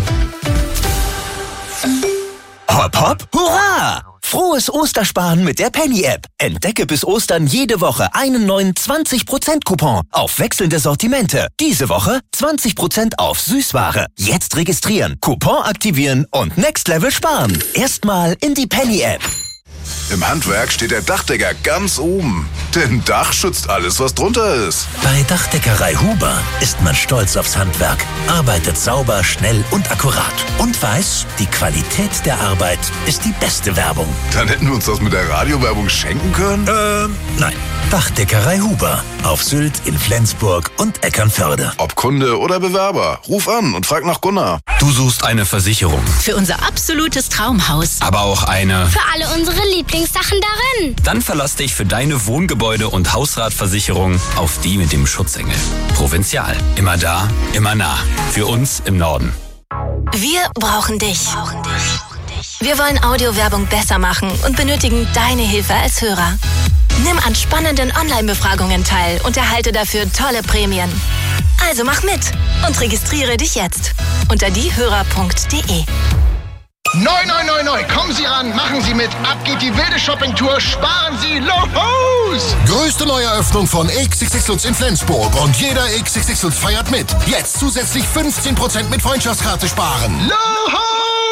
Hopp, hopp, hurra! Frohes Ostersparen mit der Penny-App. Entdecke bis Ostern jede Woche einen neuen zwanzig Prozent Coupon auf wechselnde Sortimente. Diese Woche zwanzig Prozent auf Süßware. Jetzt registrieren, Coupon aktivieren und Next Level sparen. Erstmal in die Penny-App. Im Handwerk steht der Dachdecker ganz oben. Denn Dach schützt alles, was drunter ist. Bei Dachdeckerei Huber ist man stolz aufs Handwerk, arbeitet sauber, schnell und akkurat und weiß, die Qualität der Arbeit ist die beste Werbung. Dann hätten wir uns das mit der Radiowerbung schenken können? Ähm, nein. Dachdeckerei Huber. Auf Sylt, in Flensburg und Eckernförde. Ob Kunde oder Bewerber, ruf an und frag nach Gunnar. Du suchst eine Versicherung, Für unser absolutes Traumhaus. aber auch eine. Für alle unsere Lieblingssachen darin. Dann verlass dich für deine Wohngebäude- und Hausratversicherung auf die mit dem Schutzengel. Provinzial. Immer da, immer nah. Für uns im Norden. Wir brauchen dich. Wir wollen Audiowerbung besser machen und benötigen deine Hilfe als Hörer. Nimm an spannenden Online-Befragungen teil und erhalte dafür tolle Prämien. Also mach mit und registriere dich jetzt unter diehörer punkt de. Neu, neu, neu, neu. Kommen Sie ran, machen Sie mit. Ab geht die wilde Shoppingtour. Sparen Sie los! Größte Neueröffnung von X X X Lutz in Flensburg und jeder X X X Lutz feiert mit. Jetzt zusätzlich fünfzehn Prozent mit Freundschaftskarte sparen. Los!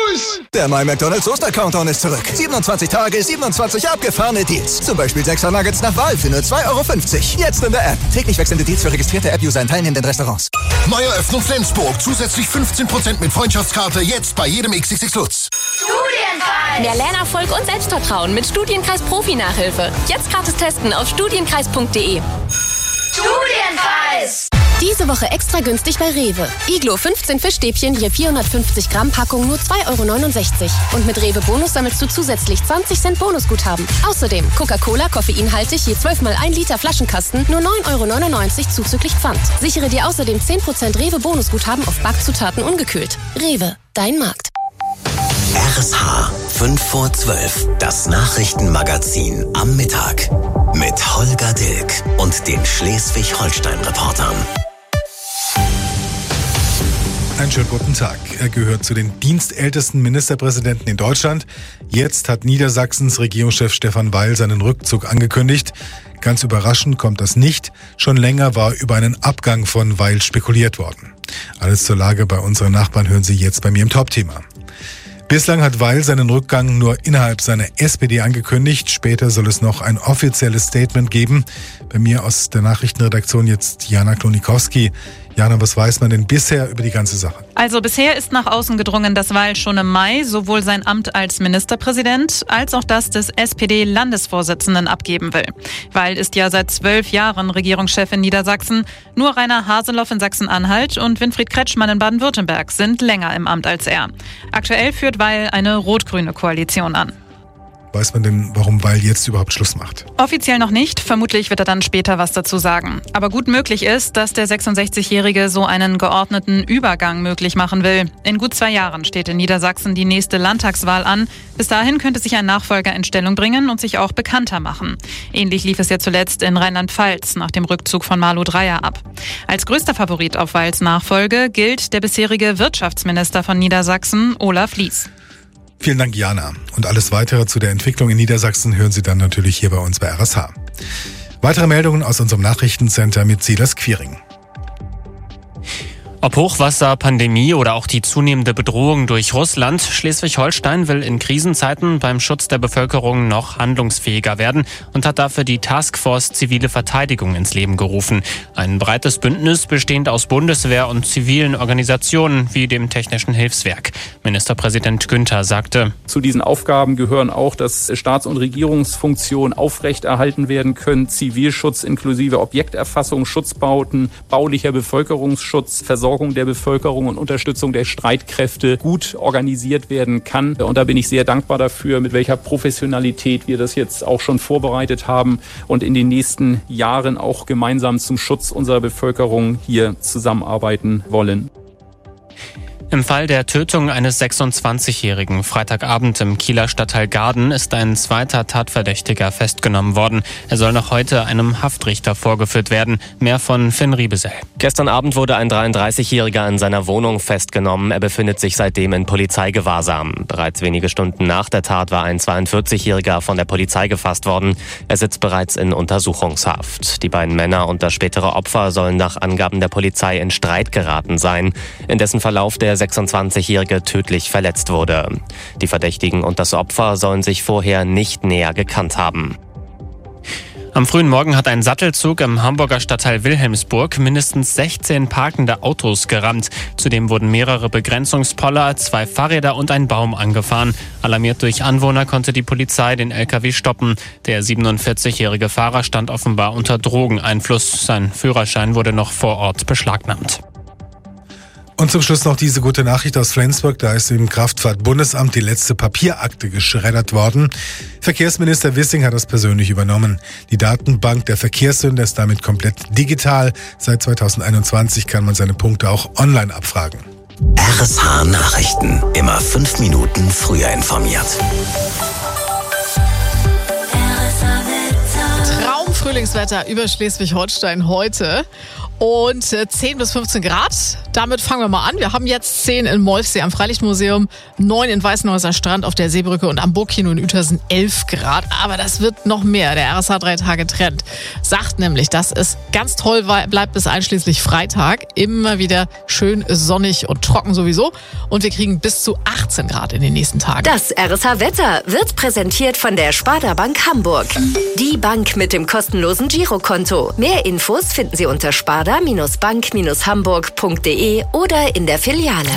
Der My McDonald's Oster-Countdown ist zurück. siebenundzwanzig Tage, siebenundzwanzig abgefahrene Deals. Zum Beispiel sechser Nuggets nach Wahl für nur zwei Euro fünfzig. Jetzt in der App. Täglich wechselnde Deals für registrierte App-User in teilnehmenden Restaurants. Neueröffnung Flensburg. Zusätzlich fünfzehn Prozent mit Freundschaftskarte. Jetzt bei jedem X X X Lutz. Studienkreis! Mehr Lernerfolg und Selbstvertrauen mit Studienkreis Profi-Nachhilfe. Jetzt gratis testen auf studienkreis punkt de. Studienkreis! Diese Woche extra günstig bei Rewe. Iglo fünfzehn Fischstäbchen je vierhundertfünfzig Gramm Packung nur zwei Euro neunundsechzig. Und mit Rewe Bonus sammelst du zusätzlich zwanzig Cent Bonusguthaben. Außerdem Coca-Cola koffeinhaltig je zwölf mal ein Liter Flaschenkasten nur neun Euro neunundneunzig zuzüglich Pfand. Sichere dir außerdem zehn Prozent Rewe Bonusguthaben auf Backzutaten ungekühlt. Rewe, dein Markt. R S H fünf vor zwölf, das Nachrichtenmagazin am Mittag mit Holger Dilk und den Schleswig-Holstein-Reportern. Einen schönen guten Tag. Er gehört zu den dienstältesten Ministerpräsidenten in Deutschland. Jetzt hat Niedersachsens Regierungschef Stefan Weil seinen Rückzug angekündigt. Ganz überraschend kommt das nicht. Schon länger war über einen Abgang von Weil spekuliert worden. Alles zur Lage bei unseren Nachbarn hören Sie jetzt bei mir im Top-Thema. Bislang hat Weil seinen Rückgang nur innerhalb seiner S P D angekündigt. Später soll es noch ein offizielles Statement geben. Bei mir aus der Nachrichtenredaktion jetzt Jana Klonikowski. Jana, was weiß man denn bisher über die ganze Sache? Also bisher ist nach außen gedrungen, dass Weil schon im Mai sowohl sein Amt als Ministerpräsident als auch das des S P D-Landesvorsitzenden abgeben will. Weil ist ja seit zwölf Jahren Regierungschef in Niedersachsen. Nur Rainer Haseloff in Sachsen-Anhalt und Winfried Kretschmann in Baden-Württemberg sind länger im Amt als er. Aktuell führt Weil eine rot-grüne Koalition an. Weiß man denn, warum Weil jetzt überhaupt Schluss macht? Offiziell noch nicht. Vermutlich wird er dann später was dazu sagen. Aber gut möglich ist, dass der sechsundsechzigjährige so einen geordneten Übergang möglich machen will. In gut zwei Jahren steht in Niedersachsen die nächste Landtagswahl an. Bis dahin könnte sich ein Nachfolger in Stellung bringen und sich auch bekannter machen. Ähnlich lief es ja zuletzt in Rheinland-Pfalz nach dem Rückzug von Malu Dreyer ab. Als größter Favorit auf Weils Nachfolge gilt der bisherige Wirtschaftsminister von Niedersachsen, Olaf Lies. Vielen Dank, Jana. Und alles Weitere zu der Entwicklung in Niedersachsen hören Sie dann natürlich hier bei uns bei R S H. Weitere Meldungen aus unserem Nachrichtencenter mit Silas Quiring. Ob Hochwasser, Pandemie oder auch die zunehmende Bedrohung durch Russland, Schleswig-Holstein will in Krisenzeiten beim Schutz der Bevölkerung noch handlungsfähiger werden und hat dafür die Taskforce Zivile Verteidigung ins Leben gerufen. Ein breites Bündnis bestehend aus Bundeswehr und zivilen Organisationen wie dem Technischen Hilfswerk. Ministerpräsident Günther sagte: Zu diesen Aufgaben gehören auch, dass Staats- und Regierungsfunktionen aufrechterhalten werden können, Zivilschutz inklusive Objekterfassung, Schutzbauten, baulicher Bevölkerungsschutz, Versorgung der Bevölkerung und Unterstützung der Streitkräfte gut organisiert werden kann. Und da bin ich sehr dankbar dafür, mit welcher Professionalität wir das jetzt auch schon vorbereitet haben und in den nächsten Jahren auch gemeinsam zum Schutz unserer Bevölkerung hier zusammenarbeiten wollen. Im Fall der Tötung eines sechsundzwanzigjährigen Freitagabend im Kieler Stadtteil Gaden ist ein zweiter Tatverdächtiger festgenommen worden. Er soll noch heute einem Haftrichter vorgeführt werden. Mehr von Finn Riebesell. Gestern Abend wurde ein dreiunddreißigjähriger in seiner Wohnung festgenommen. Er befindet sich seitdem in Polizeigewahrsam. Bereits wenige Stunden nach der Tat war ein zweiundvierzigjähriger von der Polizei gefasst worden. Er sitzt bereits in Untersuchungshaft. Die beiden Männer und das spätere Opfer sollen nach Angaben der Polizei in Streit geraten sein, in dessen Verlauf der sechsundzwanzigjährige tödlich verletzt wurde. Die Verdächtigen und das Opfer sollen sich vorher nicht näher gekannt haben. Am frühen Morgen hat ein Sattelzug im Hamburger Stadtteil Wilhelmsburg mindestens sechzehn parkende Autos gerammt. Zudem wurden mehrere Begrenzungspoller, zwei Fahrräder und ein Baum angefahren. Alarmiert durch Anwohner konnte die Polizei den L K W stoppen. Der siebenundvierzigjährige Fahrer stand offenbar unter Drogeneinfluss. Sein Führerschein wurde noch vor Ort beschlagnahmt. Und zum Schluss noch diese gute Nachricht aus Flensburg. Da ist im Kraftfahrtbundesamt die letzte Papierakte geschreddert worden. Verkehrsminister Wissing hat das persönlich übernommen. Die Datenbank der Verkehrssünder ist damit komplett digital. Seit zweitausendeinundzwanzig kann man seine Punkte auch online abfragen. R S H Nachrichten. Immer fünf Minuten früher informiert. Traumfrühlingswetter über Schleswig-Holstein heute. Und zehn bis fünfzehn Grad, damit fangen wir mal an. Wir haben jetzt zehn in Molfsee am Freilichtmuseum, neun in Weißenhäuser Strand auf der Seebrücke und am Burgkino in Uetersen elf Grad. Aber das wird noch mehr. Der R S H drei Tage Trend sagt nämlich, dass es ganz toll bleibt bis einschließlich Freitag. Immer wieder schön sonnig und trocken sowieso. Und wir kriegen bis zu achtzehn Grad in den nächsten Tagen. Das R S H-Wetter wird präsentiert von der Sparda Bank Hamburg. Die Bank mit dem kostenlosen Girokonto. Mehr Infos finden Sie unter sparda Bank Hamburg punkt de oder in der Filiale.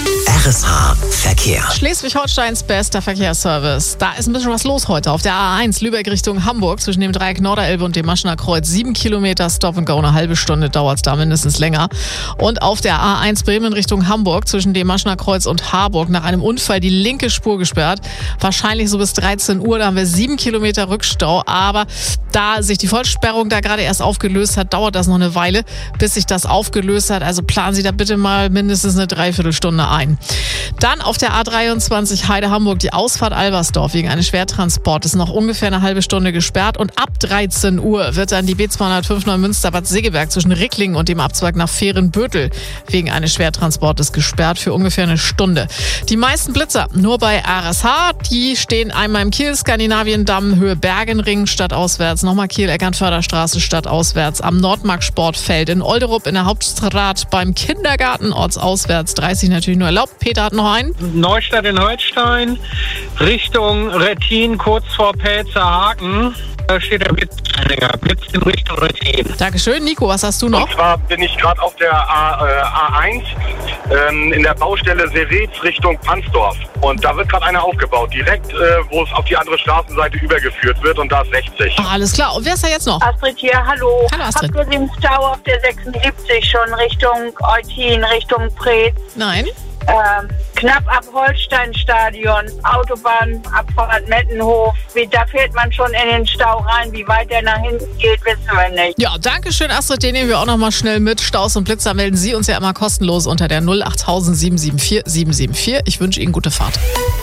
R S H Verkehr. Schleswig-Holsteins bester Verkehrsservice. Da ist ein bisschen was los heute. Auf der A eins Lübeck Richtung Hamburg zwischen dem Dreieck Norderelbe und dem Maschener Kreuz. Sieben Kilometer Stop and Go. Eine halbe Stunde dauert es da mindestens länger. Und auf der A eins Bremen Richtung Hamburg zwischen dem Maschener Kreuz und Harburg nach einem Unfall die linke Spur gesperrt. Wahrscheinlich so bis dreizehn Uhr. Da haben wir sieben Kilometer Rückstau. Aber da sich die Vollsperrung da gerade erst aufgelöst hat, dauert das noch eine Weile, bis sich das aufgelöst hat. Also planen Sie da bitte mal mindestens eine Dreiviertelstunde ein. Dann auf der A dreiundzwanzig Heide-Hamburg die Ausfahrt Albersdorf wegen eines Schwertransports ist noch ungefähr eine halbe Stunde gesperrt und ab dreizehn Uhr wird dann die B zweihundertfünf Neumünster-Bad Segeberg zwischen Ricklingen und dem Abzweig nach Fehrenbötel wegen eines Schwertransportes gesperrt für ungefähr eine Stunde. Die meisten Blitzer nur bei R S H, die stehen einmal im Kiel, Skandinaviendamm, Höhe Bergenring stadtauswärts, nochmal Kiel, Eckernförderstraße stadtauswärts, am Nordmark-Sportfeld, in Olderup, in der Hauptstraat, beim Kindergarten ortsauswärts, dreißig natürlich nur erlaubt. Peter hat noch einen. Neustadt in Holstein, Richtung Rettin, kurz vor Pelzerhaken. Da steht der Blitzanhänger, blitzt in Richtung Rettin. Dankeschön. Nico, was hast du noch? Und zwar bin ich gerade auf der A, äh, A eins ähm, in der Baustelle Seretz Richtung Pansdorf. Und da wird gerade einer aufgebaut, direkt, äh, wo es auf die andere Straßenseite übergeführt wird und da ist sechzig. Ach, alles klar. Und wer ist da jetzt noch? Astrid hier, hallo. Hallo Astrid. Habt ihr den Stau auf der sechsundsiebzig schon Richtung Eutin, Richtung Preetz? Nein. Ähm, knapp ab Holsteinstadion, Autobahn, Abfahrt Mettenhof. Wie, da fährt man schon in den Stau rein. Wie weit der nach hinten geht, wissen wir nicht. Ja, danke schön, Astrid. Den nehmen wir auch noch mal schnell mit. Staus und Blitzer melden Sie uns ja immer kostenlos unter der null acht null null sieben sieben vier sieben sieben vier. Ich wünsche Ihnen gute Fahrt.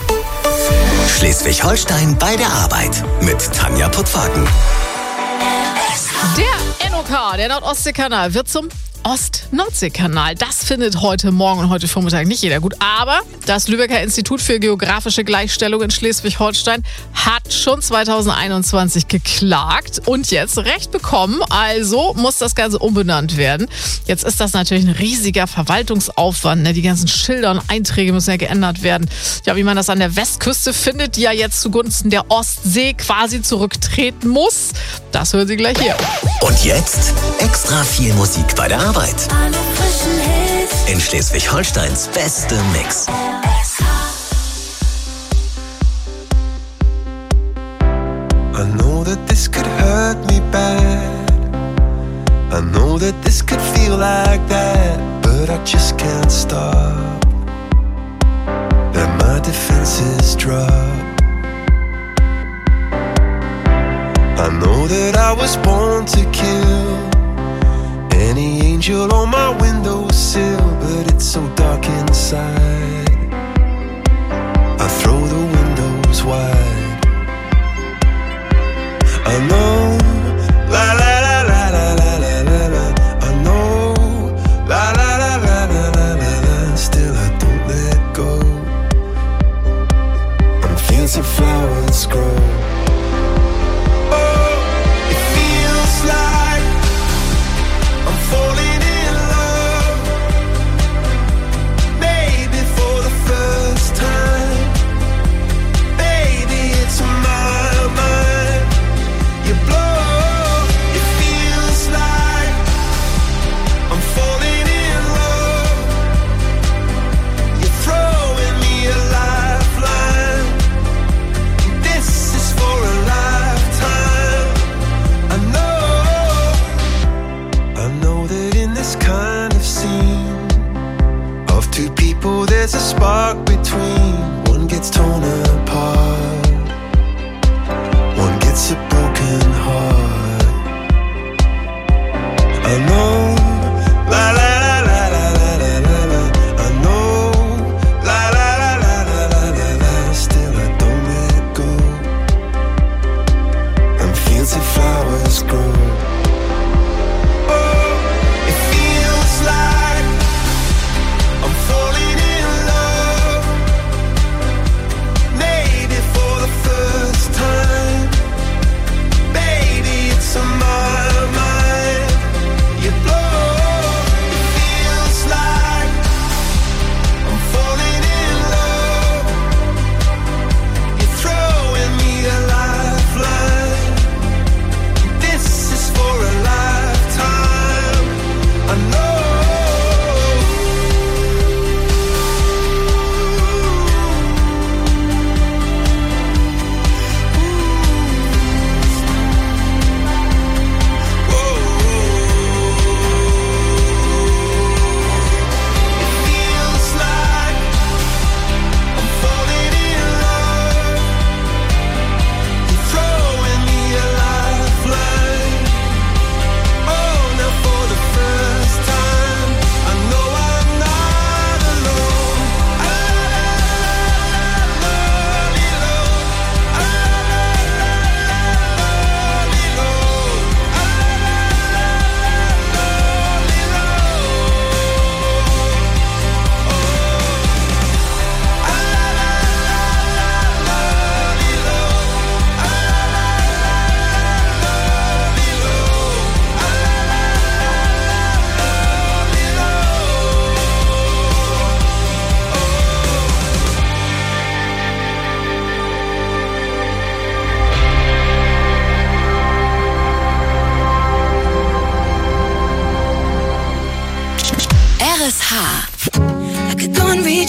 Schleswig-Holstein bei der Arbeit mit Tanja Puttwagen. Der N O K, der Nordostseekanal, wird zum Ost-Nordsee-Kanal. Das findet heute Morgen und heute Vormittag nicht jeder gut. Aber das Lübecker Institut für geografische Gleichstellung in Schleswig-Holstein hat schon zweitausendeinundzwanzig geklagt und jetzt Recht bekommen. Also muss das Ganze umbenannt werden. Jetzt ist das natürlich ein riesiger Verwaltungsaufwand. Ne? Die ganzen Schilder und Einträge müssen ja geändert werden. Ja, wie man das an der Westküste findet, die ja jetzt zugunsten der Ostsee quasi zurücktreten muss. Das hören Sie gleich hier. Und jetzt extra viel Musik bei der Arbeit. In Schleswig-Holsteins beste Mix. I know that this could hurt me bad. I know that this could feel like that, but I just can't stop. Let my defenses drop. I know that I was born to kill any angel on my windowsill, but it's so dark inside. I throw the windows wide. I know, la la la la la la la la la. I know, la la la la la la la la. Still I don't let go. And fields of flowers grow. Oh, it feels like I'm falling in love, maybe for the first time. Baby, it's my mind. You blow, it feels like I'm falling in love. You're throwing me a lifeline. This is for a lifetime. I know, I know that in this kind of scene of two people there's a spark between. One gets torn apart, one gets a broken heart. I know, la la la la la la la la la. I know, la la la la la la la la. Still I don't let go. And fields of flowers grow. Oh, it feels like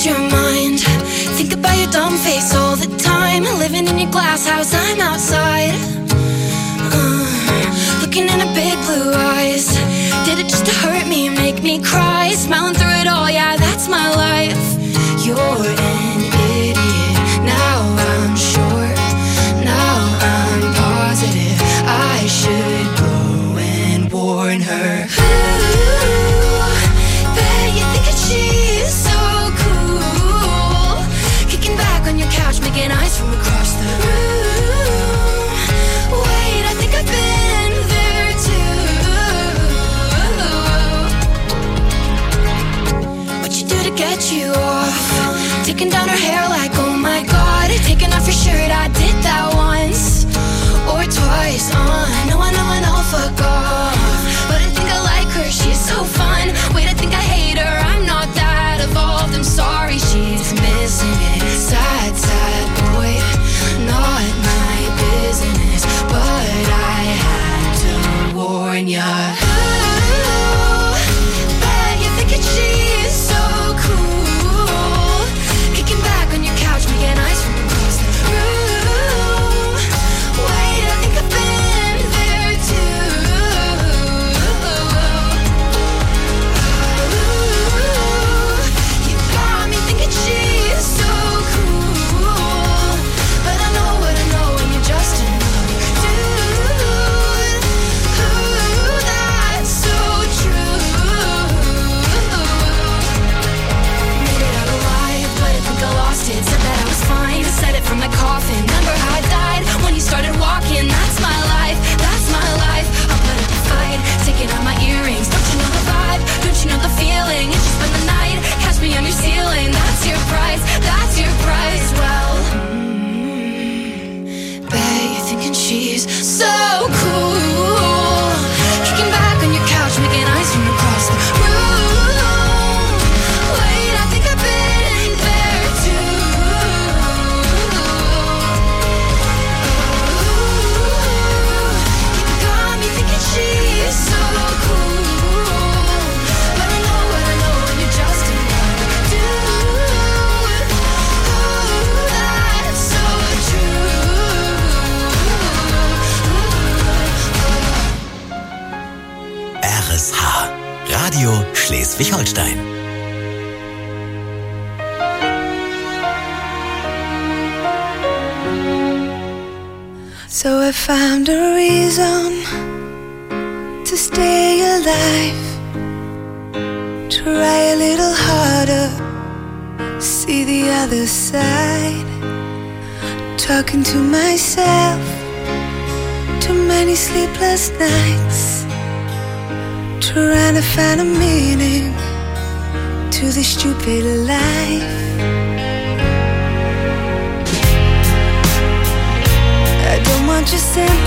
your mind. Think about your dumb face all the time. Living in your glass house, I'm outside. Uh, looking in her big blue eyes. Did it just to hurt me and make me cry? Smiling through it all, yeah, that's my life. You're an idiot. Now I'm sure. Now I'm positive. I should go and warn her. Ooh, bet you think that she's so cool. Kicking back on your couch, making eyes from across the room. Wait, I think I've been there too. What you do to get you off? Taking down her hair like, oh my god. Taking off your shirt, I did that once or twice. Uh, no, I know, I know, fuck off. But I think I like her, she's so fun. Wait, I think I hate her, I'm not that evolved. I'm sorry, she's missing it. Sad, sad boy, not my business. But I had to warn ya. Ooh, bet you think that she's so cool. Kicking back on your couch, making eyes from across the room. Wait, I think I've been there too. Ooh, you got me thinking she's so cool. But I know what I know, and you're just another dude. Ooh, that's so true. Made it out alive, but I think I lost it. Said that I was fine, said it from my coffin. Remember how I died when you started walking? That's my life, that's my life. I'll put up a fight, taking out my earrings. Don't you know the vibe? Don't you know the feeling? It's just been the night, catch me on your ceiling. That's your price, that's your price. Well, mm, bet you're thinking she's so cool. Kicking back on your couch, making eyes from across the room. Wait, I think I've been there too. You got me thinking she's so cool. But I know what I know, and you're just another dude. Ooh, that's so R S H, Radio Schleswig-Holstein. So I found a reason to stay alive. Try a little harder, see the other side. Talking to myself, too many sleepless nights. Trying to find a meaning to this stupid life. I don't want your sympathy.